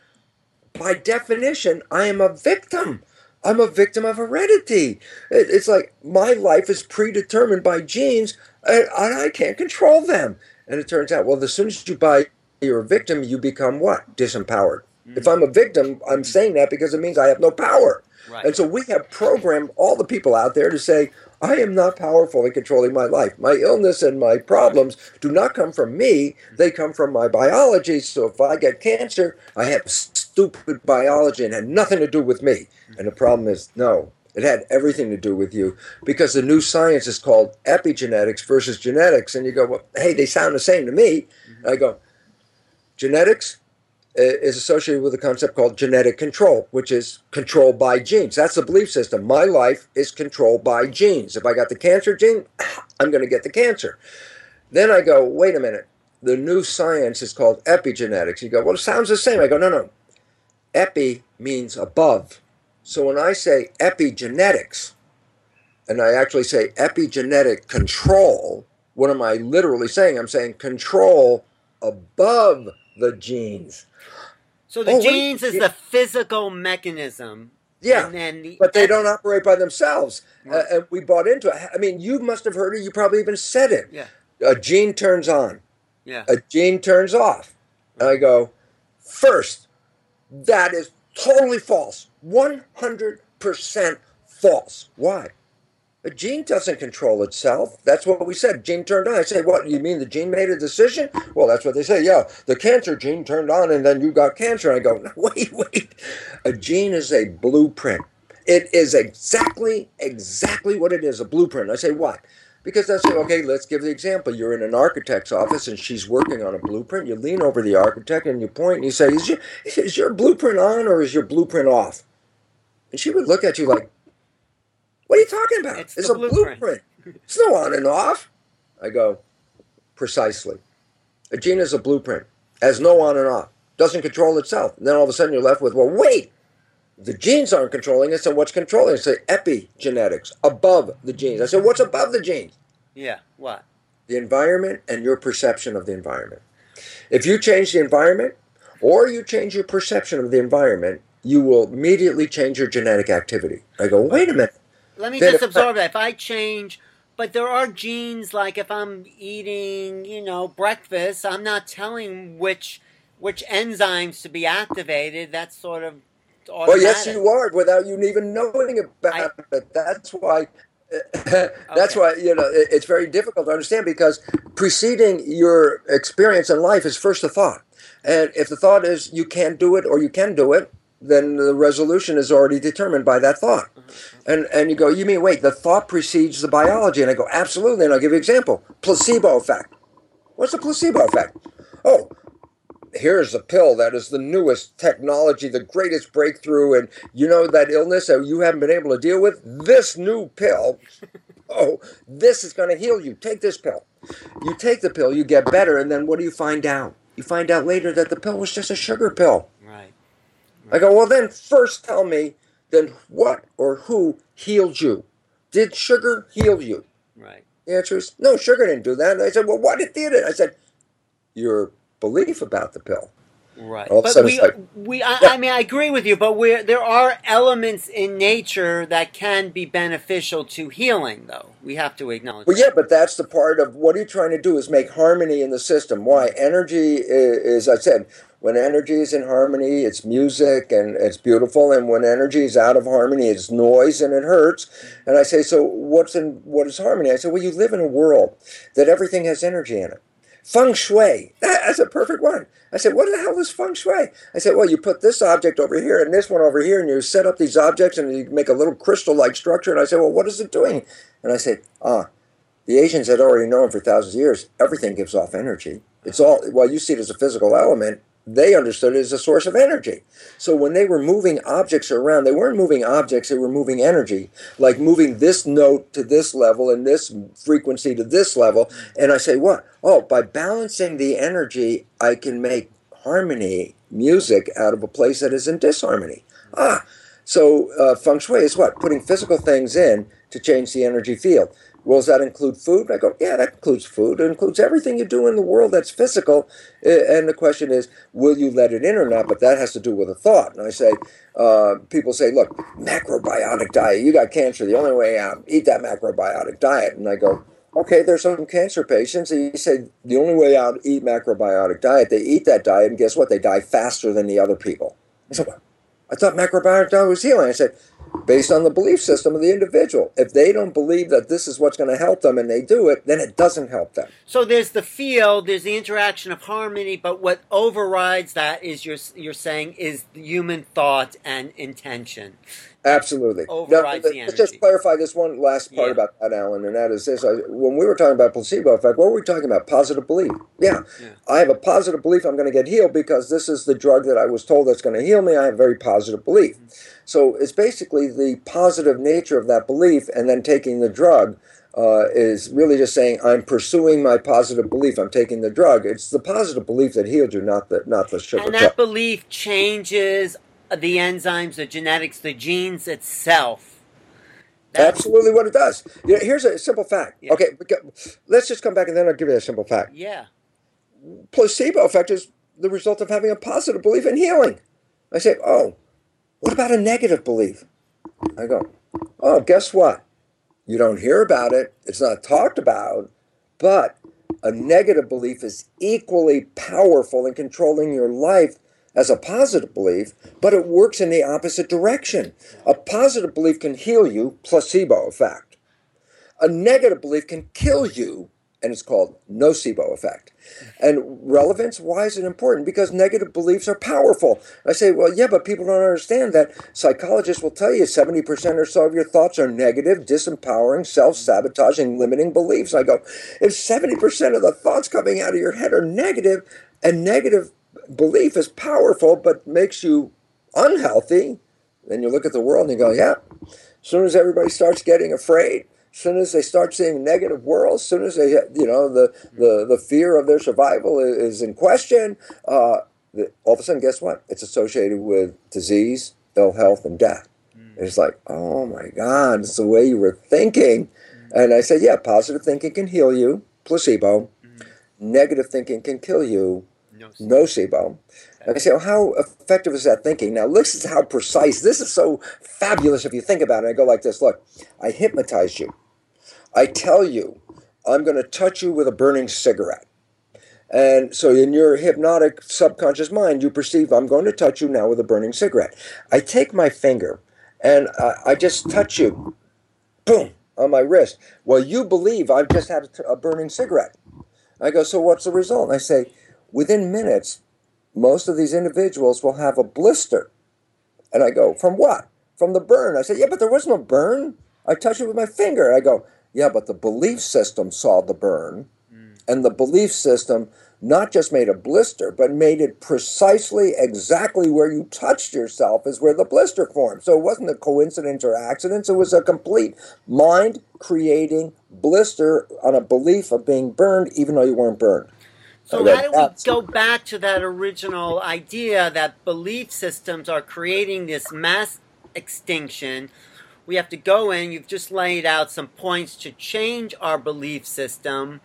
By definition, I am a victim. I'm a victim of heredity. It, it's like my life is predetermined by genes, and, and I can't control them. And it turns out, well, as soon as you buy you're a victim, you become what? Disempowered. Mm-hmm. If I'm a victim, I'm saying that because it means I have no power. Right. And so we have programmed all the people out there to say, I am not powerful in controlling my life. My illness and my problems do not come from me. They come from my biology. So if I get cancer, I have stupid biology and had nothing to do with me. And the problem is, no, it had everything to do with you, because the new science is called epigenetics versus genetics. And you go, well, hey, they sound the same to me. Mm-hmm. I go, genetics is associated with a concept called genetic control, which is controlled by genes. That's the belief system. My life is controlled by genes. If I got the cancer gene, I'm going to get the cancer. Then I go, wait a minute. The new science is called epigenetics. You go, well, it sounds the same. I go, no, no. Epi means above. So when I say epigenetics, and I actually say epigenetic control, what am I literally saying? I'm saying control above the genes. So the oh, genes wait, is yeah. the physical mechanism. Yeah, and then the but they don't operate by themselves. Right. Uh, and we bought into it. I mean, you must have heard it. You probably even said it. Yeah. A gene turns on. Yeah. A gene turns off. And I go, first, that is totally false. one hundred percent false. Why? A gene doesn't control itself. That's what we said. Gene turned on. I say, what, you mean the gene made a decision? Well, that's what they say. Yeah, the cancer gene turned on and then you got cancer. And I go, no, wait, wait. A gene is a blueprint. It is exactly, exactly what it is, a blueprint. I say, what? Because I say, okay, let's give the example. You're in an architect's office and she's working on a blueprint. You lean over the architect and you point and you say, is your, is your blueprint on or is your blueprint off? And she would look at you like, what are you talking about? It's, It's the a blueprint. blueprint. It's no on and off. I go, precisely. A gene is a blueprint. Has no on and off. doesn't control itself. And then all of a sudden you're left with, well, wait, the genes aren't controlling it, so what's controlling it? I say epigenetics, above the genes. I said, what's above the genes? Yeah, what? The environment and your perception of the environment. If you change the environment or you change your perception of the environment, you will immediately change your genetic activity. I go, wait a minute. Let me Then just if absorb that. If I change, but there are genes, like if I'm eating, you know, breakfast, I'm not telling which which enzymes to be activated. That's sort of automatic. Well, yes, you are, without you even knowing about I, it. That's why. That's okay. Why, you know, it's very difficult to understand, because preceding your experience in life is first a thought. And if the thought is you can't do it or you can do it, then the resolution is already determined by that thought. And and you go, you mean, wait, the thought precedes the biology? And I go, absolutely. And I'll give you an example. Placebo effect. What's the placebo effect? Oh, here's a pill that is the newest technology, the greatest breakthrough, and you know that illness that you haven't been able to deal with? This new pill, oh, this is going to heal you. Take this pill. You take the pill, you get better, and then what do you find out? You find out later that the pill was just a sugar pill. Right. Right. I go, well, then first tell me, then what or who healed you? Did sugar heal you? Right. The answer is, no, sugar didn't do that. And I said, well, what did it? I said, your belief about the pill. Right. But we, like, we I, yeah. I mean, I agree with you, but we're, there are elements in nature that can be beneficial to healing, though. We have to acknowledge Well, that. yeah, but that's the part of what are you trying to do is make harmony in the system. Why? Energy is, as I said, when energy is in harmony, it's music and it's beautiful. And when energy is out of harmony, it's noise and it hurts. And I say, so what's in, what is harmony? I say, well, you live in a world that everything has energy in it. Feng Shui, that's a perfect one. I said, what the hell is Feng Shui? I said, well, you put this object over here and this one over here, and you set up these objects and you make a little crystal-like structure. And I said, well, what is it doing? And I said, ah, the Asians had already known for thousands of years, everything gives off energy. It's all, well, you see it as a physical element. They understood it as a source of energy. So when they were moving objects around, they weren't moving objects, they were moving energy, like moving this note to this level and this frequency to this level. And I say, what? Oh, by balancing the energy, I can make harmony, music, out of a place that is in disharmony. Ah, so uh, Feng Shui is what? Putting physical things in to change the energy field. Well, does that include food? I go, yeah, that includes food. It includes everything you do in the world that's physical. And the question is, will you let it in or not? But that has to do with a thought. And I say, uh, people say, look, macrobiotic diet, you got cancer, the only way out, eat that macrobiotic diet. And I go, okay, there's some cancer patients, and you say the only way out, eat macrobiotic diet. They eat that diet, and guess what? They die faster than the other people. I said, well, I thought macrobiotic diet was healing. I said, based on the belief system of the individual. If they don't believe that this is what's going to help them and they do it, then it doesn't help them. So there's the field, there's the interaction of harmony, but what overrides that is, you're, you're saying, is the human thought and intention. Absolutely. Overrides now, the energy. Let's just clarify this one last part yeah. about that, Alan, and that is this. I, when we were talking about placebo effect, what were we talking about? Positive belief. Yeah. yeah. I have a positive belief I'm going to get healed because this is the drug that I was told that's going to heal me. I have a very positive belief. Mm-hmm. So it's basically the positive nature of that belief, and then taking the drug uh, is really just saying, I'm pursuing my positive belief. I'm taking the drug. It's the positive belief that healed you, not the, not the sugar. And that belief changes the enzymes, the genetics, the genes itself. That's absolutely what it does. You know, here's a simple fact. Yeah. Okay, let's just come back and then I'll give you a simple fact. Yeah. Placebo effect is the result of having a positive belief in healing. I say, oh, what about a negative belief? I go, oh, guess what? You don't hear about it. It's not talked about, but a negative belief is equally powerful in controlling your life as a positive belief, but it works in the opposite direction. A positive belief can heal you, placebo effect. A negative belief can kill you, and it's called nocebo effect. And relevance, why is it important? Because negative beliefs are powerful. I say, well, yeah, but people don't understand that. Psychologists will tell you seventy percent or so of your thoughts are negative, disempowering, self-sabotaging, limiting beliefs. I go, if seventy percent of the thoughts coming out of your head are negative, and negative belief is powerful but makes you unhealthy, then you look at the world and you go, yeah, as soon as everybody starts getting afraid, as soon as they start seeing negative worlds, as soon as they, you know, the, the, the fear of their survival is in question, uh, the, all of a sudden, guess what? It's associated with disease, ill health, and death. Mm. It's like, oh my God, it's the way you were thinking. Mm. And I said, yeah, positive thinking can heal you, placebo. Mm. Negative thinking can kill you, nocebo. And I say, well, how effective is that thinking? Now, listen to how precise. This is so fabulous if you think about it. I go like this. Look, I hypnotize you. I tell you, I'm going to touch you with a burning cigarette. And so in your hypnotic subconscious mind, you perceive I'm going to touch you now with a burning cigarette. I take my finger and I, I just touch you, boom, on my wrist. Well, you believe I've just had a, a burning cigarette. I go, so what's the result? And I say, within minutes, most of these individuals will have a blister. And I go, from what? From the burn. I said, yeah, but there was no burn. I touched it with my finger. I go, yeah, but the belief system saw the burn. And the belief system not just made a blister, but made it precisely exactly where you touched yourself is where the blister formed. So it wasn't a coincidence or accident. It was a complete mind-creating blister on a belief of being burned, even though you weren't burned. So how do we go back to that original idea that belief systems are creating this mass extinction? We have to go in. You've just laid out some points to change our belief system.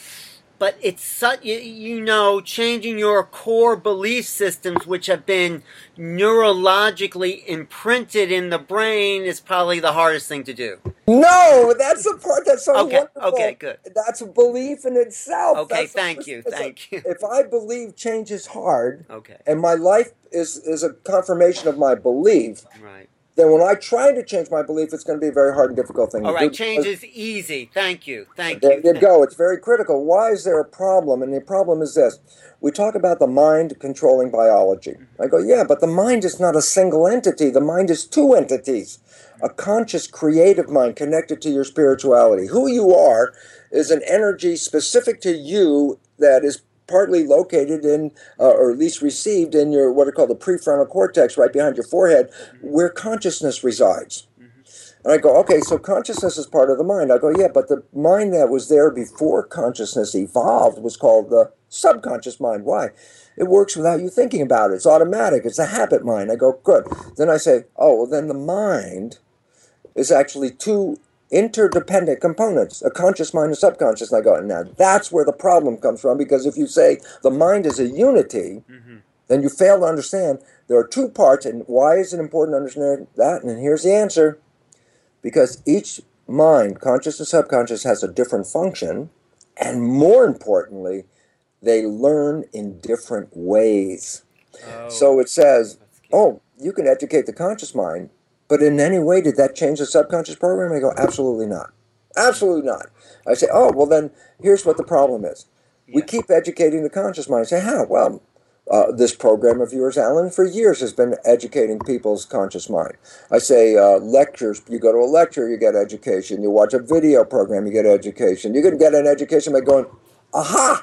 But it's such, you know, changing your core belief systems, which have been neurologically imprinted in the brain, is probably the hardest thing to do. No, that's the part that's so okay, wonderful. Okay, good. That's a belief in itself. Okay, that's thank a, you, thank a, you. If I believe change is hard, okay, and my life is, is a confirmation of my belief, right, then when I try to change my belief, it's going to be a very hard and difficult thing All to right, do. change is easy. Thank you. Thank there you. There you go. It's very critical. Why is there a problem? And the problem is this. We talk about the mind controlling biology. I go, yeah, but the mind is not a single entity. The mind is two entities. A conscious, creative mind connected to your spirituality. Who you are is an energy specific to you that is partly located in, uh, or at least received in your, what are called the prefrontal cortex, right behind your forehead, where consciousness resides. And I go, okay, so consciousness is part of the mind. I go, yeah, but the mind that was there before consciousness evolved was called the subconscious mind. Why? It works without you thinking about it. It's automatic. It's a habit mind. I go, good. Then I say, oh, well, then the mind is actually two interdependent components, a conscious mind and a subconscious. And I go, now that's where the problem comes from, because if you say the mind is a unity, mm-hmm. then you fail to understand there are two parts. And why is it important to understand that? And here's the answer. Because each mind, conscious and subconscious, has a different function, and more importantly, they learn in different ways. Oh, so it says, oh, you can educate the conscious mind, but in any way did that change the subconscious program? I go, absolutely not. Absolutely not. I say, oh, well then, here's what the problem is. We yeah. keep educating the conscious mind. I say, how? Well, Uh, this program of yours, Alan, for years has been educating people's conscious mind. I say uh, lectures, you go to a lecture, you get education. You watch a video program, you get education. You can get an education by going, aha,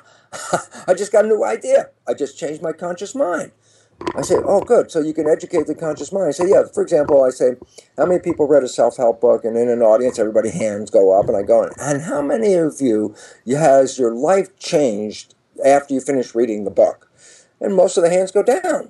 I just got a new idea. I just changed my conscious mind. I say, oh, good. So you can educate the conscious mind. I say, yeah, for example, I say, how many people read a self-help book? And in an audience, everybody hands go up. And I go, and how many of you has your life changed after you finish reading the book? And most of the hands go down.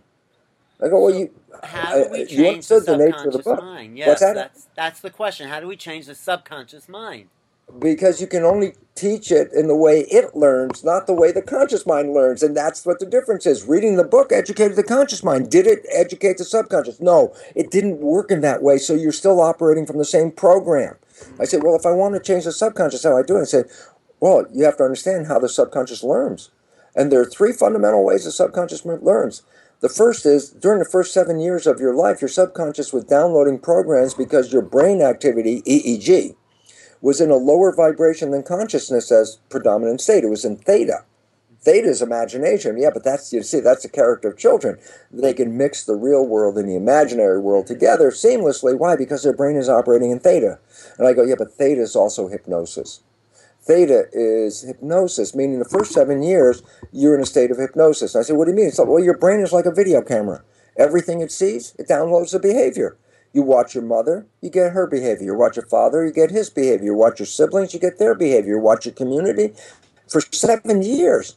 I go, well, you... How do we change the subconscious mind? Yes, What's that? that's, that's the question. How do we change the subconscious mind? Because you can only teach it in the way it learns, not the way the conscious mind learns. And that's what the difference is. Reading the book educated the conscious mind. Did it educate the subconscious? No, it didn't work in that way, so you're still operating from the same program. I said, well, if I want to change the subconscious, how do I do it? I said, well, you have to understand how the subconscious learns. And there are three fundamental ways the subconscious learns. The first is, during the first seven years of your life, your subconscious was downloading programs because your brain activity, E E G, was in a lower vibration than consciousness as predominant state. It was in theta. Theta is imagination. Yeah, but that's, you see, that's the character of children. They can mix the real world and the imaginary world together seamlessly. Why? Because their brain is operating in theta. And I go, yeah, but theta is also hypnosis. Theta is hypnosis, meaning the first seven years, you're in a state of hypnosis. And I said, what do you mean? It's like, well, your brain is like a video camera. Everything it sees, it downloads the behavior. You watch your mother, you get her behavior. You watch your father, you get his behavior. You watch your siblings, you get their behavior. You watch your community. For seven years,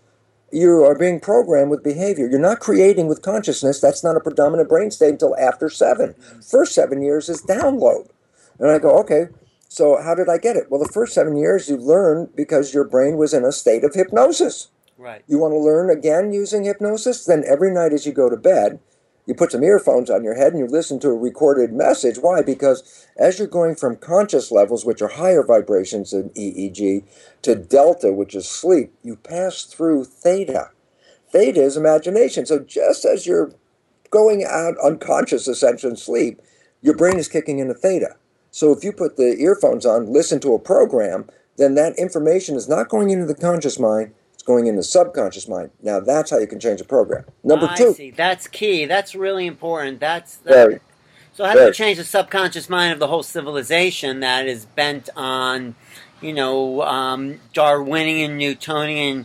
you are being programmed with behavior. You're not creating with consciousness. That's not a predominant brain state until after seven. First seven years is download. And I go, okay, so how did I get it? Well, the first seven years you learn because your brain was in a state of hypnosis. Right. You want to learn again using hypnosis? Then every night as you go to bed, you put some earphones on your head and you listen to a recorded message. Why? Because as you're going from conscious levels, which are higher vibrations in E E G, to delta, which is sleep, you pass through theta. Theta is imagination. So just as you're going out unconscious, essentially, in sleep, your brain is kicking into theta. So if you put the earphones on, listen to a program, then that information is not going into the conscious mind. It's going in the subconscious mind. Now that's how you can change a program. Number I two. see. That's key. That's really important. That's that, Very. So how do you change the subconscious mind of the whole civilization that is bent on, you know, um, Darwinian, Newtonian,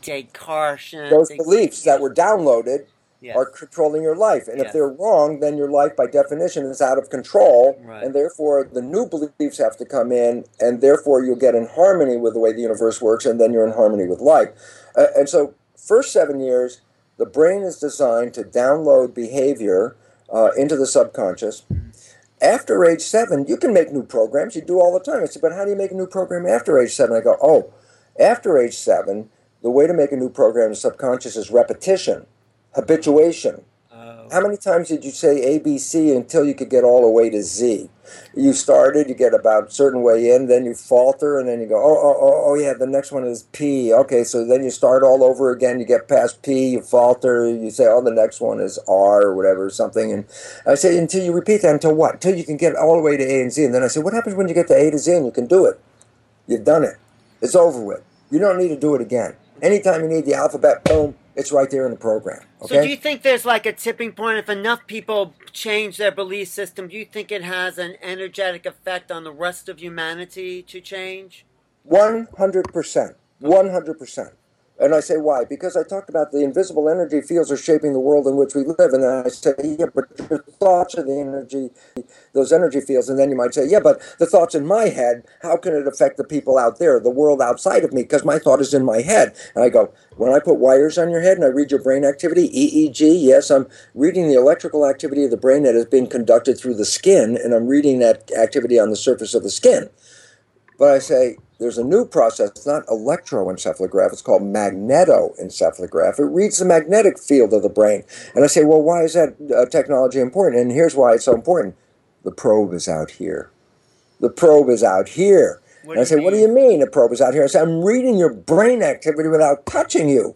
Descartes? Those Des- beliefs that were downloaded yes. are controlling your life. And yes. if they're wrong, then your life by definition is out of control. Right. And therefore the new beliefs have to come in, and therefore you'll get in harmony with the way the universe works, and then you're in harmony with life. Uh, and so first seven years, the brain is designed to download behavior uh, into the subconscious. After age seven, you can make new programs. You do all the time. I said, but how do you make a new program after age seven? I go, oh, after age seven, the way to make a new program in the subconscious is repetition, habituation. Oh. How many times did you say A, B, C until you could get all the way to Z? You started, you get about a certain way in, then you falter, and then you go, oh, oh, oh, oh, yeah, the next one is P. Okay, so then you start all over again, you get past P, you falter, you say, oh, the next one is R or whatever, something. And I say, until you repeat that, until what? Until you can get all the way to A and Z. And then I say, what happens when you get to A to Z and you can do it? You've done it. It's over with. You don't need to do it again. Anytime you need the alphabet, boom, it's right there in the program. Okay? So do you think there's like a tipping point? If enough people change their belief system, do you think it has an energetic effect on the rest of humanity to change? one hundred percent. one hundred percent. And I say, why? Because I talked about the invisible energy fields are shaping the world in which we live. And then I say, yeah, but your thoughts are the energy, those energy fields. And then you might say, yeah, but the thoughts in my head, how can it affect the people out there, the world outside of me? Because my thought is in my head. And I go, when I put wires on your head and I read your brain activity, E E G, yes, I'm reading the electrical activity of the brain that has been conducted through the skin, and I'm reading that activity on the surface of the skin. But I say, there's a new process. It's not electroencephalograph. It's called magnetoencephalograph. It reads the magnetic field of the brain. And I say, well, why is that uh, technology important? And here's why it's so important. The probe is out here. The probe is out here. What and I say, mean? what do you mean the probe is out here? I say, I'm reading your brain activity without touching you.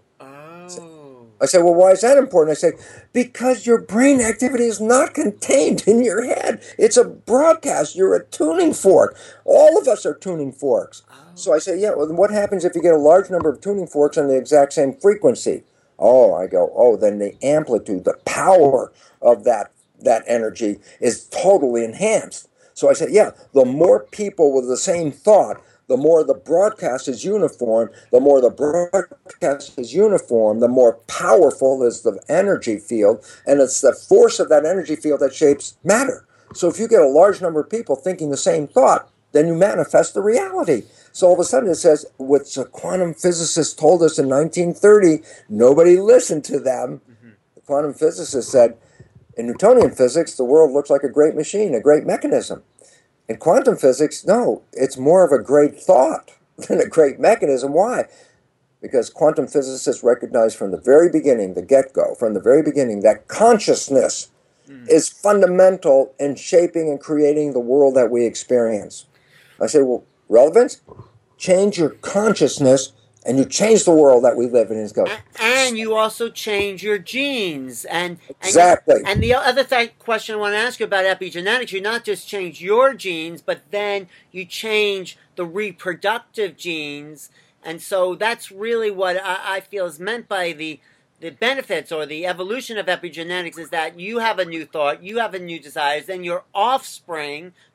Oh. I say, well, why is that important? I say, because your brain activity is not contained in your head. It's a broadcast. You're a tuning fork. All of us are tuning forks. Oh. So I say, yeah, well, what happens if you get a large number of tuning forks on the exact same frequency? Oh, I go, oh, then the amplitude, the power of that, that energy is totally enhanced. So I said, yeah, the more people with the same thought, the more the broadcast is uniform, the more the broadcast is uniform, the more powerful is the energy field, and it's the force of that energy field that shapes matter. So if you get a large number of people thinking the same thought, then you manifest the reality. So all of a sudden it says, what the quantum physicists told us in nineteen thirty, nobody listened to them. Mm-hmm. The quantum physicists said, in Newtonian physics, the world looks like a great machine, a great mechanism. In quantum physics, no, it's more of a great thought than a great mechanism. Why? Because quantum physicists recognize from the very beginning, the get-go, from the very beginning, that consciousness mm. is fundamental in shaping and creating the world that we experience. I say, well, relevance? Change your consciousness and you change the world that we live in. And go, and you also change your genes. And, and exactly. And the other th- question I want to ask you about epigenetics, you not just change your genes, but then you change the reproductive genes. And so that's really what I, I feel is meant by the, the benefits or the evolution of epigenetics, is that you have a new thought, you have a new desires, then your offspring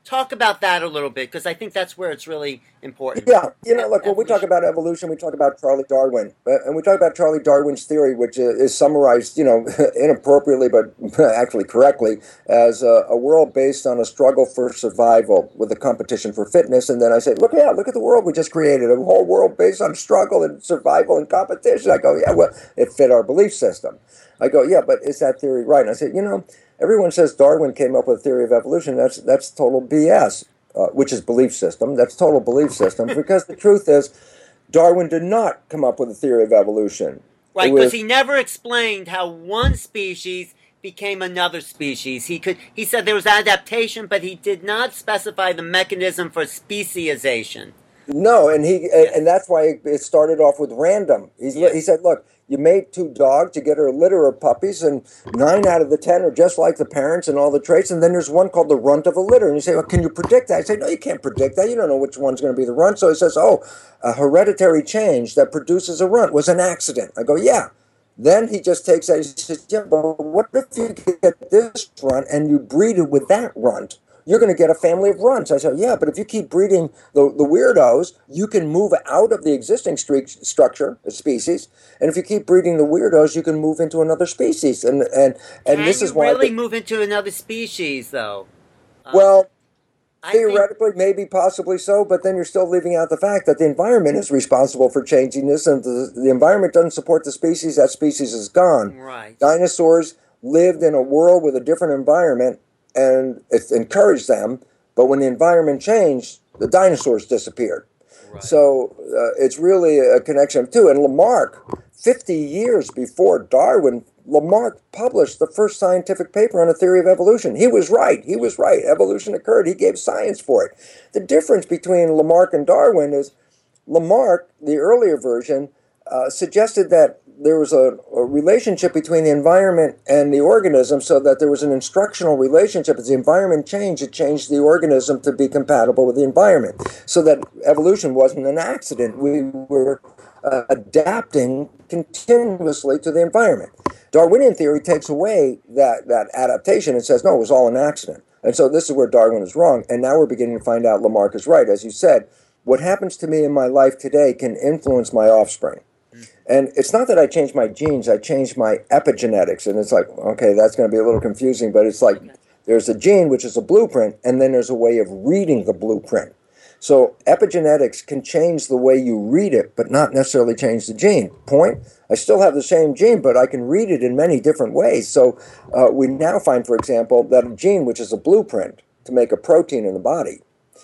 talk about that a little bit, because I think that's where it's really important. Yeah, you know, look, when we talk about evolution, we talk about Charlie Darwin, uh, and we talk about Charlie Darwin's theory, which is, is summarized, you know, inappropriately, but actually correctly, as a, a world based on a struggle for survival with a competition for fitness. And then I say, look, yeah, look at the world we just created, a whole world based on struggle and survival and competition. I go, yeah, well, it fit our belief system. I go, yeah, but is that theory right? And I said, you know, everyone says Darwin came up with a theory of evolution. That's that's total B S, uh, which is belief system. That's total belief system, because the truth is, Darwin did not come up with a theory of evolution. Right, because he never explained how one species became another species. He could he said there was adaptation, but he did not specify the mechanism for speciation. No, and he and, and that's why it started off with random. He's, Yes. He said, look, you made two dogs, you get a litter of puppies, and nine out of the ten are just like the parents and all the traits, and then there's one called the runt of a litter. And you say, well, can you predict that? I say, no, you can't predict that. You don't know which one's going to be the runt. So he says, oh, a hereditary change that produces a runt was an accident. I go, yeah. Then he just takes that, he says, yeah, but what if you get this runt and you breed it with that runt? You're going to get a family of runts. I said, yeah, but if you keep breeding the, the weirdos, you can move out of the existing streak, structure, the species. And if you keep breeding the weirdos, you can move into another species. And and, and Can this you is why... really the, move into another species, though? Uh, well, I think- theoretically, maybe possibly so, but then you're still leaving out the fact that the environment is responsible for changing this, and the, the environment doesn't support the species, that species is gone. Right. Dinosaurs lived in a world with a different environment, and it encouraged them, but when the environment changed, the dinosaurs disappeared. Right. So uh, it's really a connection of two. And Lamarck, fifty years before Darwin, Lamarck published the first scientific paper on a theory of evolution. He was right. He was right. Evolution occurred. He gave science for it. The difference between Lamarck and Darwin is Lamarck, the earlier version, uh, suggested that there was a, a relationship between the environment and the organism, so that there was an instructional relationship. As the environment changed, it changed the organism to be compatible with the environment, so that evolution wasn't an accident. We were uh, adapting continuously to the environment. Darwinian theory takes away that, that adaptation and says, no, it was all an accident. And so this is where Darwin is wrong, and now we're beginning to find out Lamarck is right. As you said, what happens to me in my life today can influence my offspring. And it's not that I changed my genes, I changed my epigenetics. And it's like, okay, that's going to be a little confusing, but it's like there's a gene, which is a blueprint, and then there's a way of reading the blueprint. So epigenetics can change the way you read it, but not necessarily change the gene. Point, I still have the same gene, but I can read it in many different ways. So uh, we now find, for example, that a gene, which is a blueprint to make a protein in the body,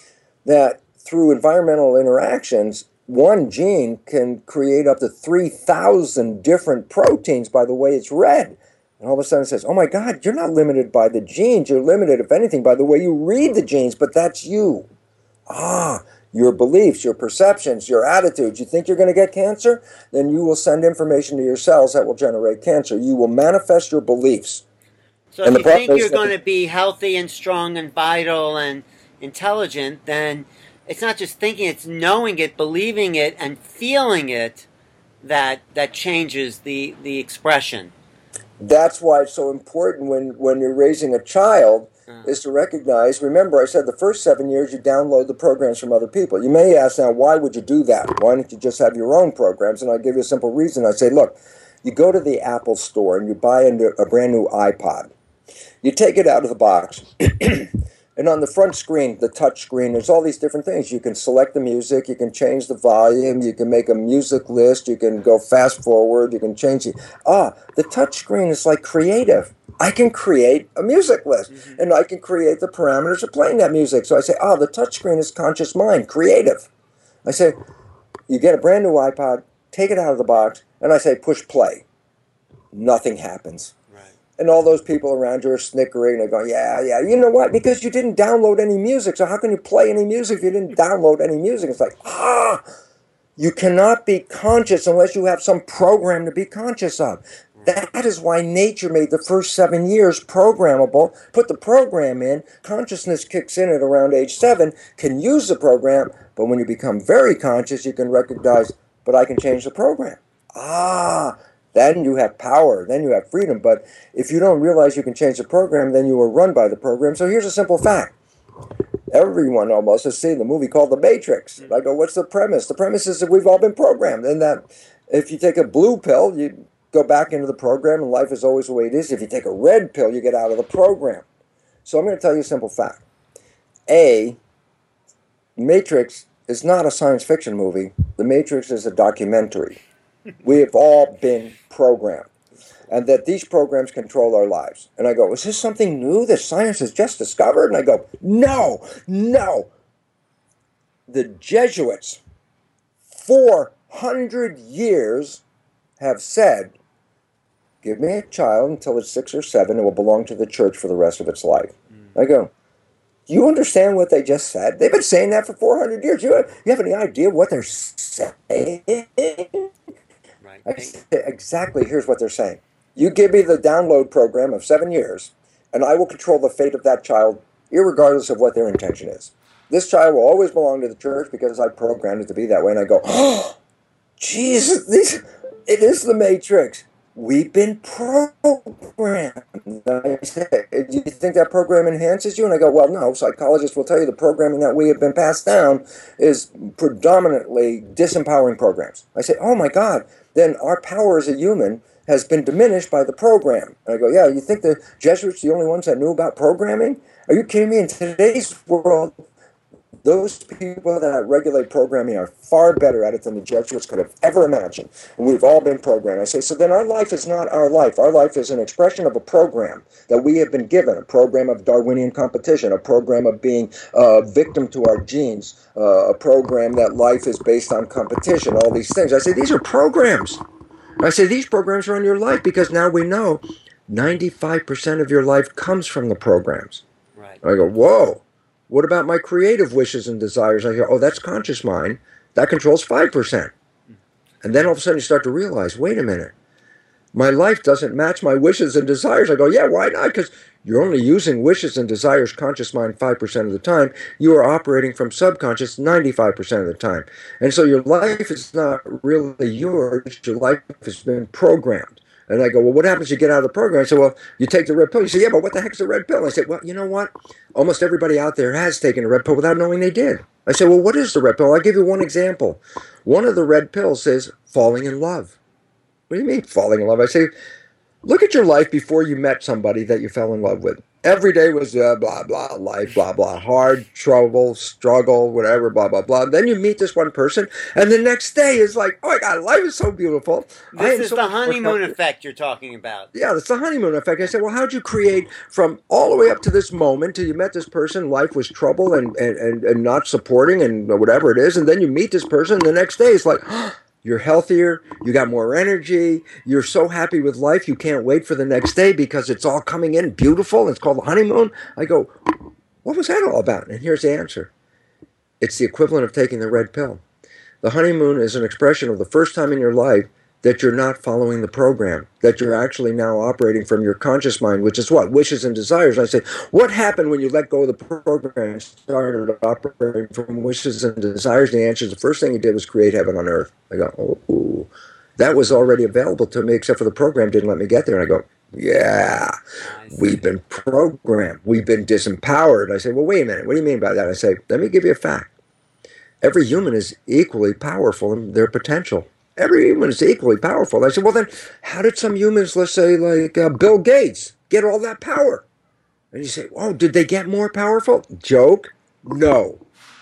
that through environmental interactions, one gene can create up to three thousand different proteins by the way it's read. And all of a sudden it says, oh my God, you're not limited by the genes. You're limited, if anything, by the way you read the genes, but that's you. Ah, your beliefs, your perceptions, your attitudes. You think you're going to get cancer? Then you will send information to your cells that will generate cancer. You will manifest your beliefs. So And if the you think problem is you're that- going to be healthy and strong and vital and intelligent, then it's not just thinking, it's knowing it, believing it, and feeling it that that changes the, the expression. That's why it's so important when, when you're raising a child Uh. is to recognize, remember I said the first seven years you download the programs from other people. You may ask now, why would you do that? Why don't you just have your own programs? And I'll give you a simple reason. I say, look, you go to the Apple store and you buy a, new, a brand new iPod. You take it out of the box. And on the front screen, the touch screen, there's all these different things. You can select the music, you can change the volume, you can make a music list, you can go fast forward, you can change it. Ah, the touch screen is like creative. I can create a music list, mm-hmm. and I can create the parameters of playing that music. So I say, ah, the touch screen is conscious mind, creative. I say, you get a brand new iPod, take it out of the box, and I say, push play. Nothing happens. And all those people around you are snickering. They're going, yeah, yeah. You know what? Because you didn't download any music. So how can you play any music if you didn't download any music? It's like, ah, you cannot be conscious unless you have some program to be conscious of. That is why nature made the first seven years programmable. Put the program in. Consciousness kicks in at around age seven. Can use the program. But when you become very conscious, you can recognize, but I can change the program. Ah, then you have power, then you have freedom. But if you don't realize you can change the program, then you are run by the program. So here's a simple fact. everyone almost has seen the movie called The Matrix. I go, what's the premise? The premise is that we've all been programmed, and that if you take a blue pill, you go back into the program, and life is always the way it is. If you take a red pill, you get out of the program. So I'm going to tell you a simple fact. A, Matrix is not a science fiction movie. The Matrix is a documentary. We have all been programmed, and that these programs control our lives. And I go, is this something new that science has just discovered? And I go, no, no. The Jesuits, four hundred years, have said, give me a child until it's six or seven, it will belong to the church for the rest of its life. Mm. I go, do you understand what they just said? They've been saying that for four hundred years. You have, you have any idea what they're saying? Right. I say, exactly, here's what they're saying. You give me the download program of seven years, and I will control the fate of that child, irregardless of what their intention is. This child will always belong to the church because I programmed it to be that way. And I go, oh, Jesus, this, it is the Matrix. We've been programmed. I say, do you think that program enhances you? And I go, well, no. Psychologists will tell you the programming that we have been passed down is predominantly disempowering programs. I say, oh my God, then our power as a human has been diminished by the program. And I go, yeah, you think the Jesuits are the only ones that knew about programming? Are you kidding me? In today's world, those people that regulate programming are far better at it than the Jesuits could have ever imagined. And we've all been programmed. I say, so then our life is not our life. Our life is an expression of a program that we have been given, a program of Darwinian competition, a program of being a victim to our genes, uh, a program that life is based on competition, all these things. I say, these are programs. I say, these programs are on your life because now we know ninety-five percent of your life comes from the programs. Right. I go, whoa. What about my creative wishes and desires? I go, oh, that's conscious mind. That controls five percent. And then all of a sudden you start to realize, wait a minute. My life doesn't match my wishes and desires. I go, yeah, why not? Because you're only using wishes and desires, conscious mind, five percent of the time. You are operating from subconscious ninety-five percent of the time. And so your life is not really yours. Your life has been programmed. And I go, well, what happens if you get out of the program? I said, well, you take the red pill. You say, yeah, but what the heck is a red pill? I said, well, you know what? Almost everybody out there has taken a red pill without knowing they did. I said, well, what is the red pill? I'll give you one example. One of the red pills says falling in love. What do you mean falling in love? I say, look at your life before you met somebody that you fell in love with. Every day was uh, blah, blah, life, blah, blah, hard, trouble, struggle, whatever, blah, blah, blah. Then you meet this one person, and the next day is like, oh my God, life is so beautiful. This is so the honeymoon effect you're talking about. Yeah, it's the honeymoon effect. I said, well, how'd you create from all the way up to this moment till you met this person, life was trouble and, and, and, and not supporting and whatever it is, and then you meet this person, and the next day it's like, oh, you're healthier, you got more energy, you're so happy with life, you can't wait for the next day because it's all coming in beautiful, it's called the honeymoon. I go, what was that all about? And here's the answer. It's the equivalent of taking the red pill. The honeymoon is an expression of the first time in your life that you're not following the program, that you're actually now operating from your conscious mind, which is what? Wishes and desires. And I say, what happened when you let go of the program and started operating from wishes and desires? And the answer is the first thing you did was create heaven on earth. I go, oh, ooh. That was already available to me, except for the program didn't let me get there. And I go, yeah, we've been programmed. We've been disempowered. I say, well, wait a minute. What do you mean by that? I say, let me give you a fact. Every human is equally powerful in their potential. Every human is equally powerful. I said, well, then how did some humans, let's say like uh, Bill Gates, get all that power? And you say, oh, did they get more powerful? Joke? No.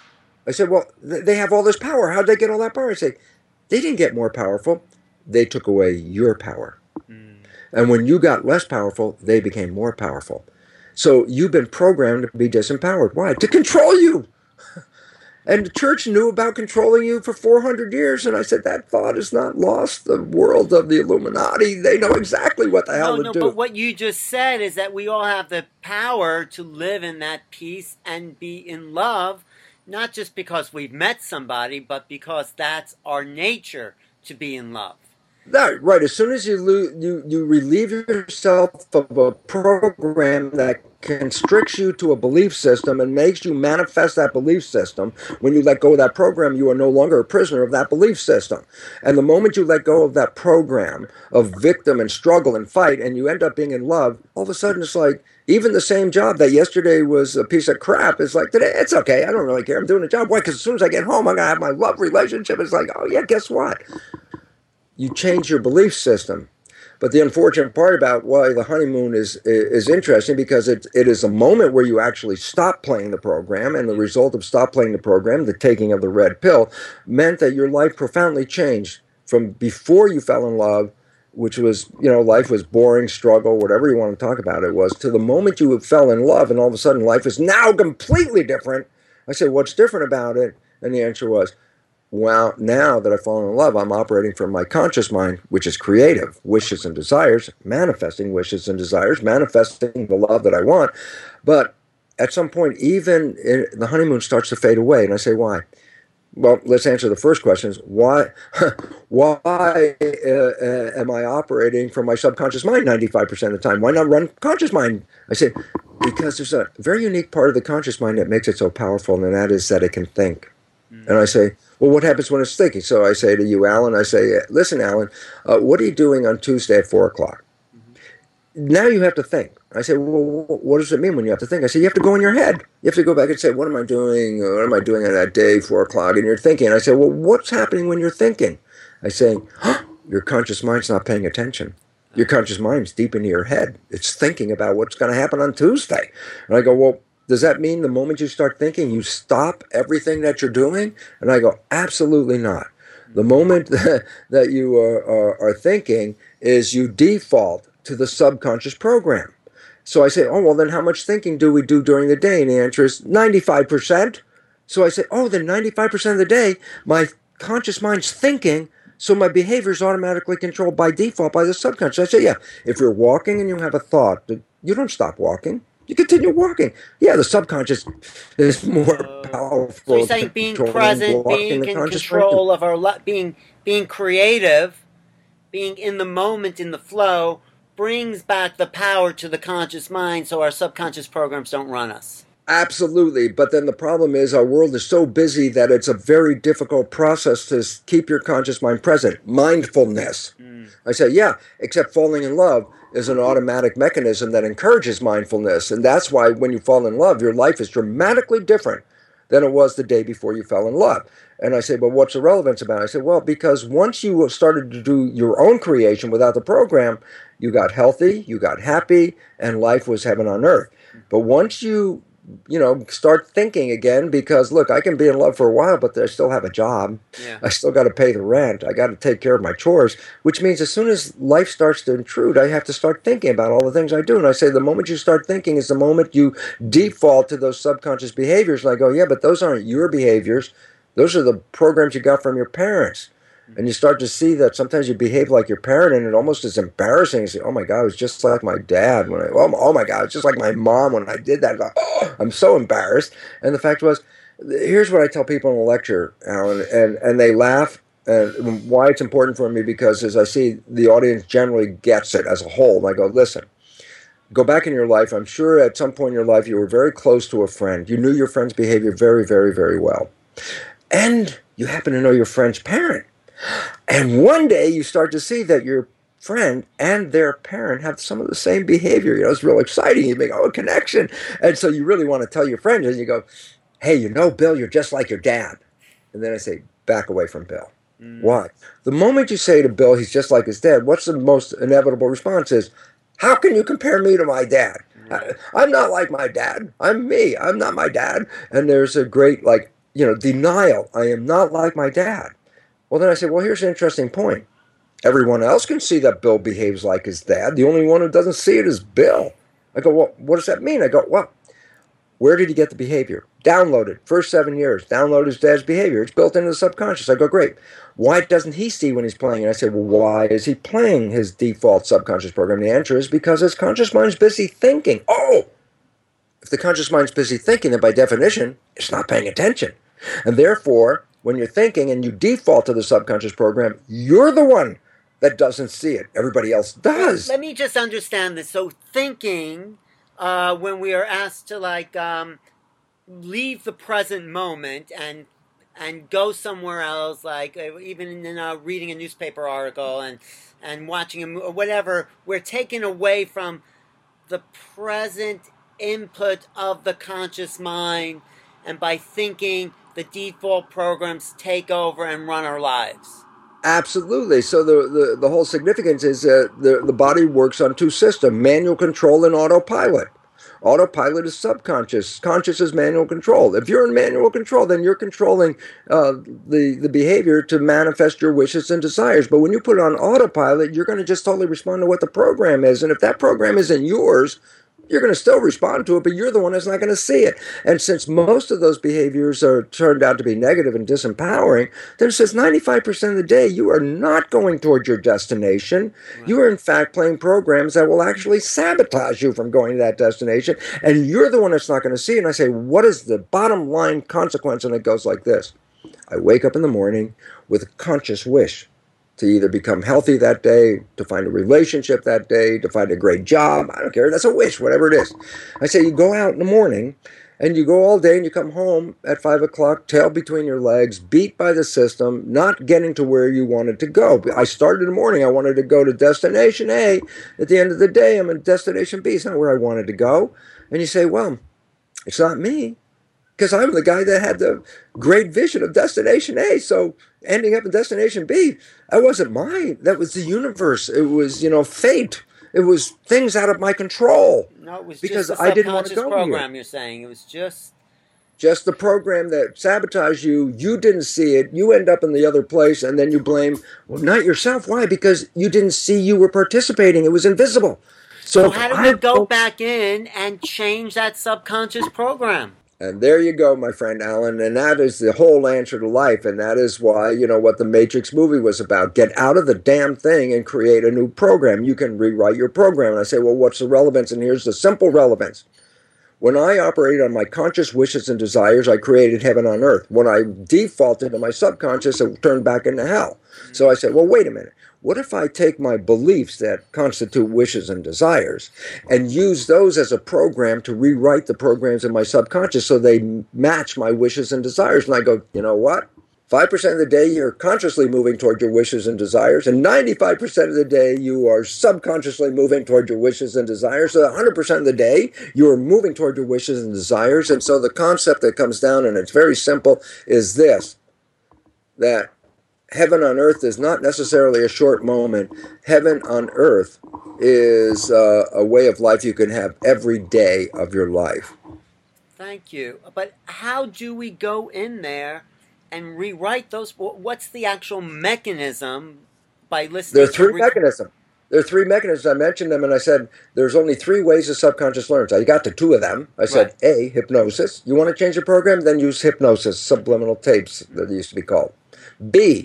I said, well, th- they have all this power. How did they get all that power? I say, they didn't get more powerful. They took away your power. Mm. And when you got less powerful, they became more powerful. So you've been programmed to be disempowered. Why? To control you. And the church knew about controlling you for four hundred years. And I said, that thought is not lost. The world of the Illuminati, they know exactly what the hell no, to no, do. But what you just said is that we all have the power to live in that peace and be in love, not just because we've met somebody, but because that's our nature to be in love. That, right. As soon as you, lo- you, you relieve yourself of a program that constricts you to a belief system and makes you manifest that belief system. When you let go of that program, you are no longer a prisoner of that belief system. And the moment you let go of that program of victim and struggle and fight, and you end up being in love, all of a sudden it's like, even the same job that yesterday was a piece of crap is like, today, it's okay. I don't really care. I'm doing a job. Why? Because as soon as I get home, I'm going to have my love relationship. It's like, oh, yeah, guess what? You change your belief system. But the unfortunate part about why the honeymoon is is interesting, because it, it is a moment where you actually stop playing the program, and the result of stop playing the program, the taking of the red pill, meant that your life profoundly changed from before you fell in love, which was, you know, life was boring, struggle, whatever you want to talk about it was, to the moment you fell in love, and all of a sudden life is now completely different. I said, what's different about it? And the answer was, well, now that I've fallen in love, I'm operating from my conscious mind, which is creative, wishes and desires, manifesting wishes and desires, manifesting the love that I want. But at some point, even in, the honeymoon starts to fade away. And I say, why? Well, let's answer the first question. Is why why uh, uh, am I operating from my subconscious mind ninety-five percent of the time? Why not run conscious mind? I say, because there's a very unique part of the conscious mind that makes it so powerful, and that is that it can think. Mm. And I say, well, what happens when it's thinking? So I say to you, Alan, I say, listen, Alan, uh, what are you doing on Tuesday at four o'clock? Mm-hmm. Now you have to think. I say, well, what does it mean when you have to think? I say, you have to go in your head. You have to go back and say, what am I doing? What am I doing on that day, four o'clock? And you're thinking. And I say, well, what's happening when you're thinking? I say, huh, your conscious mind's not paying attention. Your conscious mind's deep into your head. It's thinking about what's going to happen on Tuesday. And I go, well, does that mean the moment you start thinking, you stop everything that you're doing? And I go, absolutely not. The moment that you are, are, are thinking is you default to the subconscious program. So I say, oh, well, then how much thinking do we do during the day? And the answer is ninety-five percent. So I say, oh, then ninety-five percent of the day, my conscious mind's thinking, so my behavior is automatically controlled by default by the subconscious. I say, yeah, if you're walking and you have a thought, you don't stop walking. You continue walking. Yeah, the subconscious is more powerful. So you're saying being present, being in control of our life, being being creative, being in the moment, in the flow, brings back the power to the conscious mind, so our subconscious programs don't run us. Absolutely, but then the problem is our world is so busy that it's a very difficult process to keep your conscious mind present. Mindfulness. Mm. I say, yeah, except falling in love is an automatic mechanism that encourages mindfulness. And that's why when you fall in love, your life is dramatically different than it was the day before you fell in love. And I say, well, what's the relevance about it? I said, well, because once you started to do your own creation without the program, you got healthy, you got happy, and life was heaven on earth. But once you you know, start thinking again, because look, I can be in love for a while, but I still have a job. Yeah. I still got to pay the rent. I got to take care of my chores, which means as soon as life starts to intrude, I have to start thinking about all the things I do. And I say the moment you start thinking is the moment you default to those subconscious behaviors. And I go, yeah, but those aren't your behaviors. Those are the programs you got from your parents. And you start to see that sometimes you behave like your parent, and it almost is embarrassing. You say, oh my God, it was just like my dad. When I, oh, oh my God, it's just like my mom when I did that. Like, oh, I'm so embarrassed. And the fact was, here's what I tell people in a lecture, Alan, and, and they laugh. And why it's important for me, because as I see, the audience generally gets it as a whole. And I go, listen, go back in your life. I'm sure at some point in your life you were very close to a friend. You knew your friend's behavior very, very, very well. And you happen to know your friend's parent. And one day you start to see that your friend and their parent have some of the same behavior. You know, it's real exciting. You make oh, a connection. And so you really want to tell your friend, and you go, hey, you know, Bill, you're just like your dad. And then I say, back away from Bill. Mm. Why? The moment you say to Bill, he's just like his dad, what's the most inevitable response is, how can you compare me to my dad? I, I'm not like my dad. I'm me. I'm not my dad. And there's a great, like, you know, denial. I am not like my dad. Well, then I say, well, here's an interesting point. Everyone else can see that Bill behaves like his dad. The only one who doesn't see it is Bill. I go, well, what does that mean? I go, well, where did he get the behavior? Downloaded. First seven years. Download his dad's behavior. It's built into the subconscious. I go, great. Why doesn't he see when he's playing? And I say, well, why is he playing his default subconscious program? The answer is because his conscious mind's busy thinking. Oh, if the conscious mind's busy thinking, then by definition, it's not paying attention. And therefore, when you're thinking and you default to the subconscious program, you're the one that doesn't see it. Everybody else does. Let me just understand this. So thinking uh, when we are asked to like um, leave the present moment and and go somewhere else, like uh, even in uh, reading a newspaper article and and watching a movie or whatever, we're taken away from the present input of the conscious mind, and by thinking, the default programs take over and run our lives. Absolutely. So the, the, the whole significance is that the, the body works on two systems, manual control and autopilot. Autopilot is subconscious. Conscious is manual control. If you're in manual control, then you're controlling uh, the, the behavior to manifest your wishes and desires. But when you put it on autopilot, you're going to just totally respond to what the program is. And if that program isn't yours, you're going to still respond to it, but you're the one that's not going to see it. And since most of those behaviors are turned out to be negative and disempowering, then it says ninety-five percent of the day you are not going toward your destination. Right. You are, in fact, playing programs that will actually sabotage you from going to that destination, and you're the one that's not going to see it. And I say, what is the bottom line consequence? And it goes like this. I wake up in the morning with a conscious wish to either become healthy that day, to find a relationship that day, to find a great job. I don't care. That's a wish, whatever it is. I say you go out in the morning and you go all day and you come home at five o'clock, tail between your legs, beat by the system, not getting to where you wanted to go. I started in the morning. I wanted to go to destination A. At the end of the day, I'm in destination B. It's not where I wanted to go. And you say, well, it's not me, because I'm the guy that had the great vision of destination A. So ending up in destination B, that wasn't mine. That was the universe. It was, you know, fate. It was things out of my control. No, it was because just the I didn't want to go program. here. You're saying it was just just the program that sabotaged you. You didn't see it. You end up in the other place, and then you blame, well, not yourself. Why? Because you didn't see you were participating. It was invisible. So, so how do we I go back in and change that subconscious program? And there you go, my friend Alan, and that is the whole answer to life, and that is why, you know, what the Matrix movie was about. Get out of the damn thing and create a new program. You can rewrite your program. And I say, well, what's the relevance? And here's the simple relevance. When I operated on my conscious wishes and desires, I created heaven on earth. When I defaulted to my subconscious, it turned back into hell. So I said, well, wait a minute. What if I take my beliefs that constitute wishes and desires and use those as a program to rewrite the programs in my subconscious so they match my wishes and desires? And I go, you know what? five percent of the day you're consciously moving toward your wishes and desires, and ninety-five percent of the day you are subconsciously moving toward your wishes and desires. So one hundred percent of the day you are moving toward your wishes and desires. And so the concept that comes down, and it's very simple, is this, that heaven on earth is not necessarily a short moment. Heaven on earth is uh, a way of life you can have every day of your life. Thank you. But how do we go in there and rewrite those? What's the actual mechanism by listening? There are three to re- mechanisms. There are three mechanisms. I mentioned them, and I said there's only three ways the subconscious learns. I got to two of them. I said, right. A, hypnosis. You want to change your program? Then use hypnosis, subliminal tapes that they used to be called. B,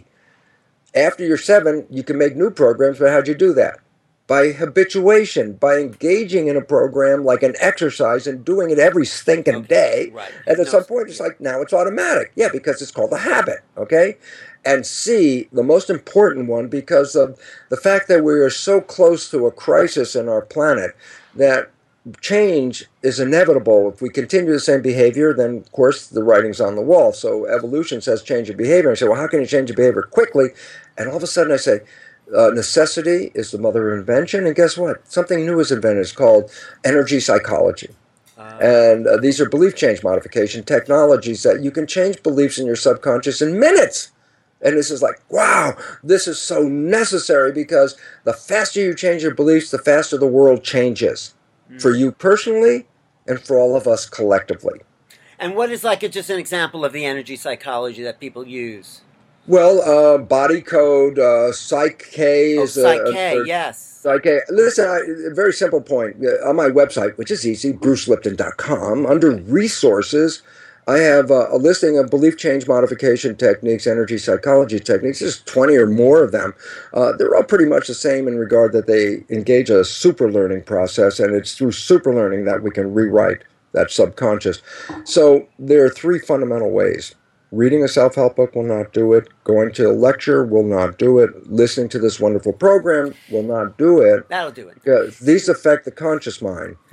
after you're seven, you can make new programs, but how'd you do that? By habituation, by engaging in a program like an exercise and doing it every stinking okay. day. Right. And at no, some point, it's like, now it's automatic. Yeah, because it's called a habit, okay? And C, the most important one, because of the fact that we are so close to a crisis in our planet, that change is inevitable. If we continue the same behavior, then, of course, the writing's on the wall. So evolution says change your behavior. I say, well, how can you change your behavior quickly? And all of a sudden I say, uh, necessity is the mother of invention. And guess what? Something new is invented. It's called energy psychology. Uh, and uh, these are belief change modification technologies that you can change beliefs in your subconscious in minutes. And this is like, wow, this is so necessary, because the faster you change your beliefs, the faster the world changes. Mm. For you personally and for all of us collectively. And what is like a, just an example of the energy psychology that people use? Well, uh, body code, uh, Psych-K. Oh, is Psych-K, yes. Psych-K. Listen, I, a very simple point. On my website, which is easy, bruce lipton dot com, under resources, I have uh, a listing of belief change modification techniques, energy psychology techniques. There's twenty or more of them. Uh, they're all pretty much the same in regard that they engage a super learning process, and it's through super learning that we can rewrite that subconscious. So there are three fundamental ways. Reading a self-help book will not do it. Going to a lecture will not do it. Listening to this wonderful program will not do it. That'll do it. Because these affect the conscious mind. Yeah.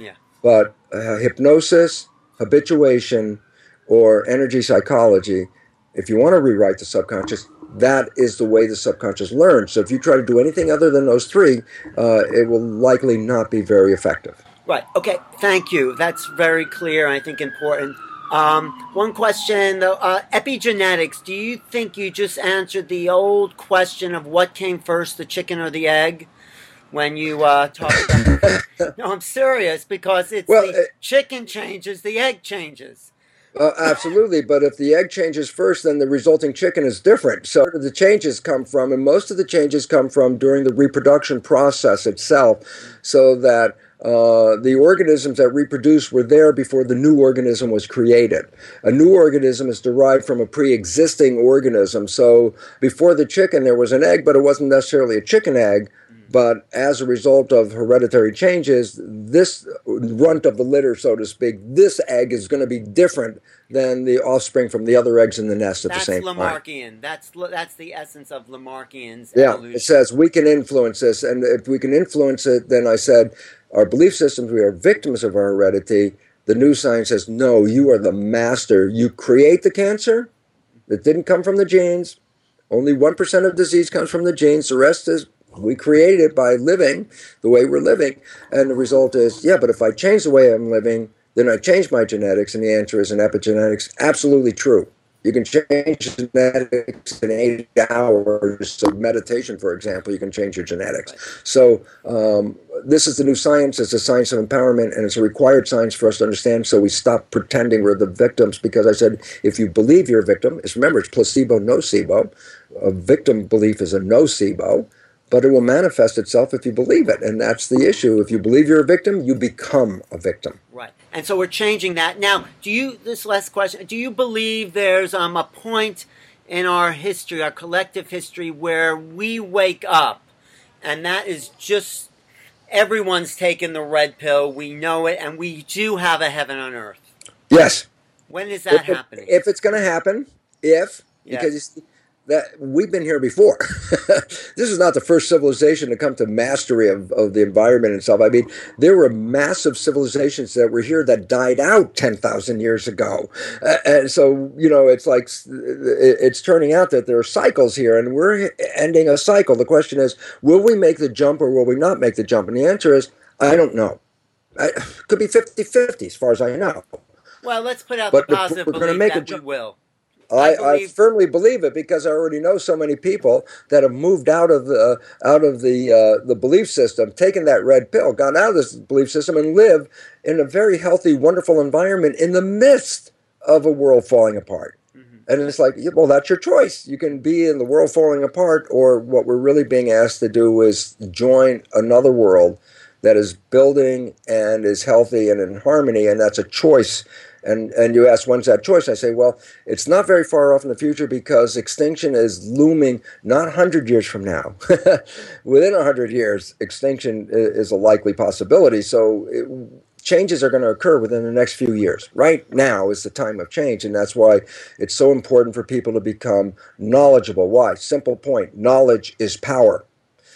But uh, hypnosis, habituation, or energy psychology, if you want to rewrite the subconscious, that is the way the subconscious learns. So if you try to do anything other than those three, uh, it will likely not be very effective. Right. Okay. Thank you. That's very clear. I think important. Um, one question though, uh, epigenetics. Do you think you just answered the old question of what came first, the chicken or the egg? When you uh, talk about no, I'm serious, because it's Well, the it, chicken changes, the egg changes. Uh, absolutely, but if the egg changes first, then the resulting chicken is different. So the changes come from, and most of the changes come from during the reproduction process itself, so that uh, the organisms that reproduce were there before the new organism was created. A new organism is derived from a pre-existing organism. So before the chicken, there was an egg, but it wasn't necessarily a chicken egg. But as a result of hereditary changes, this runt of the litter, so to speak, this egg is going to be different than the offspring from the other eggs in the nest at That's the same Lamarckian. time. That's that's the essence of Lamarckian's yeah, evolution. It says we can influence this. And if we can influence it, then I said, our belief systems, we are victims of our heredity. The new science says, no, you are the master. You create the cancer. It didn't come from the genes. Only one percent of disease comes from the genes. The rest is we created it by living the way we're living. And the result is, yeah, but if I change the way I'm living, then I change my genetics. And the answer is in epigenetics, absolutely true. You can change genetics in eight hours. So meditation, for example, you can change your genetics. Right. So um, this is the new science. It's a science of empowerment, and it's a required science for us to understand. So we stop pretending we're the victims, because I said, if you believe you're a victim, it's, remember, it's placebo, nocebo. A victim belief is a nocebo. But it will manifest itself if you believe it. And that's the issue. If you believe you're a victim, you become a victim. Right. And so we're changing that. Now, do you, this last question, do you believe there's um, a point in our history, our collective history, where we wake up and that is just, everyone's taken the red pill, we know it, and we do have a heaven on earth? Yes. When is that if it, happening? If it's going to happen, if, Yes. because you see, that we've been here before. This is not the first civilization to come to mastery of, of the environment itself. I mean, there were massive civilizations that were here that died out ten thousand years ago. Uh, and so, you know, it's like, it's turning out that there are cycles here, and we're ending a cycle. The question is, will we make the jump or will we not make the jump? And the answer is, I don't know. It could be fifty-fifty as far as I know. Well, let's put out But the positive we're going to belief make a that we jump. will. I, I I, believe- firmly believe it, because I already know so many people that have moved out of the out of the uh, the belief system, taken that red pill, gone out of this belief system, and live in a very healthy, wonderful environment in the midst of a world falling apart. Mm-hmm. And it's like, well, that's your choice. You can be in the world falling apart, or what we're really being asked to do is join another world that is building and is healthy and in harmony, and that's a choice. And and you ask, when's that choice? I say, well, it's not very far off in the future, because extinction is looming not one hundred years from now. Within one hundred years, extinction is a likely possibility. So it, changes are going to occur within the next few years. Right now is the time of change, and that's why it's so important for people to become knowledgeable. Why? Simple point. Knowledge is power.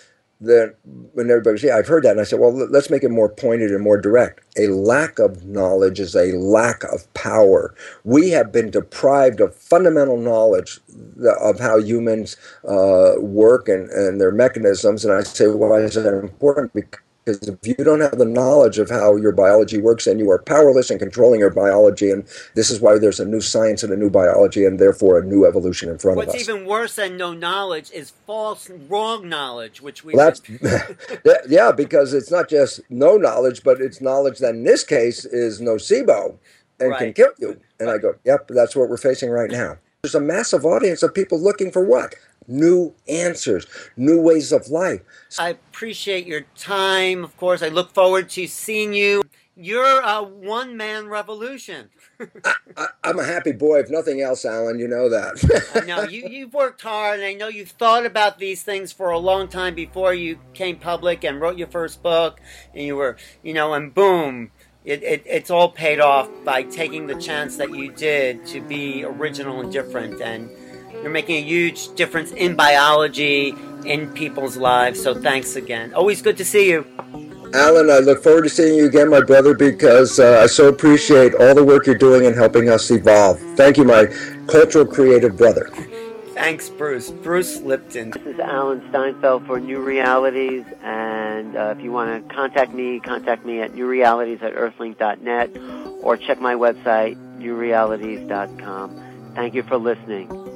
Then when everybody says, yeah, I've heard that, and I said, well, let's make it more pointed and more direct. A lack of knowledge is a lack of power. We have been deprived of fundamental knowledge of how humans uh, work and, and their mechanisms. And I say, well, why is that important? Because if you don't have the knowledge of how your biology works, then you are powerless in controlling your biology. And this is why there's a new science and a new biology, and therefore a new evolution in front What's of us. What's even worse than no knowledge is false, wrong knowledge, which we... Well, that's, yeah, because it's not just no knowledge, but it's knowledge that in this case is nocebo and right. can kill you. And I go, yep, that's what we're facing right now. There's a massive audience of people looking for what? New answers, new ways of life. I appreciate your time. Of course, I look forward to seeing you. You're a one-man revolution. I, I, I'm a happy boy, if nothing else, Alan. You know that. I know. You, you've worked hard, and I know you've thought about these things for a long time before you came public and wrote your first book. And you were, you know, and boom, it, it, it's all paid off by taking the chance that you did to be original and different. And you're making a huge difference in biology, in people's lives. So thanks again. Always good to see you. Alan, I look forward to seeing you again, my brother, because uh, I so appreciate all the work you're doing in helping us evolve. Thank you, my cultural creative brother. Thanks, Bruce. Bruce Lipton. This is Alan Steinfeld for New Realities, and uh, if you want to contact me, contact me at newrealities at earthlink dot net or check my website, new realities dot com. Thank you for listening.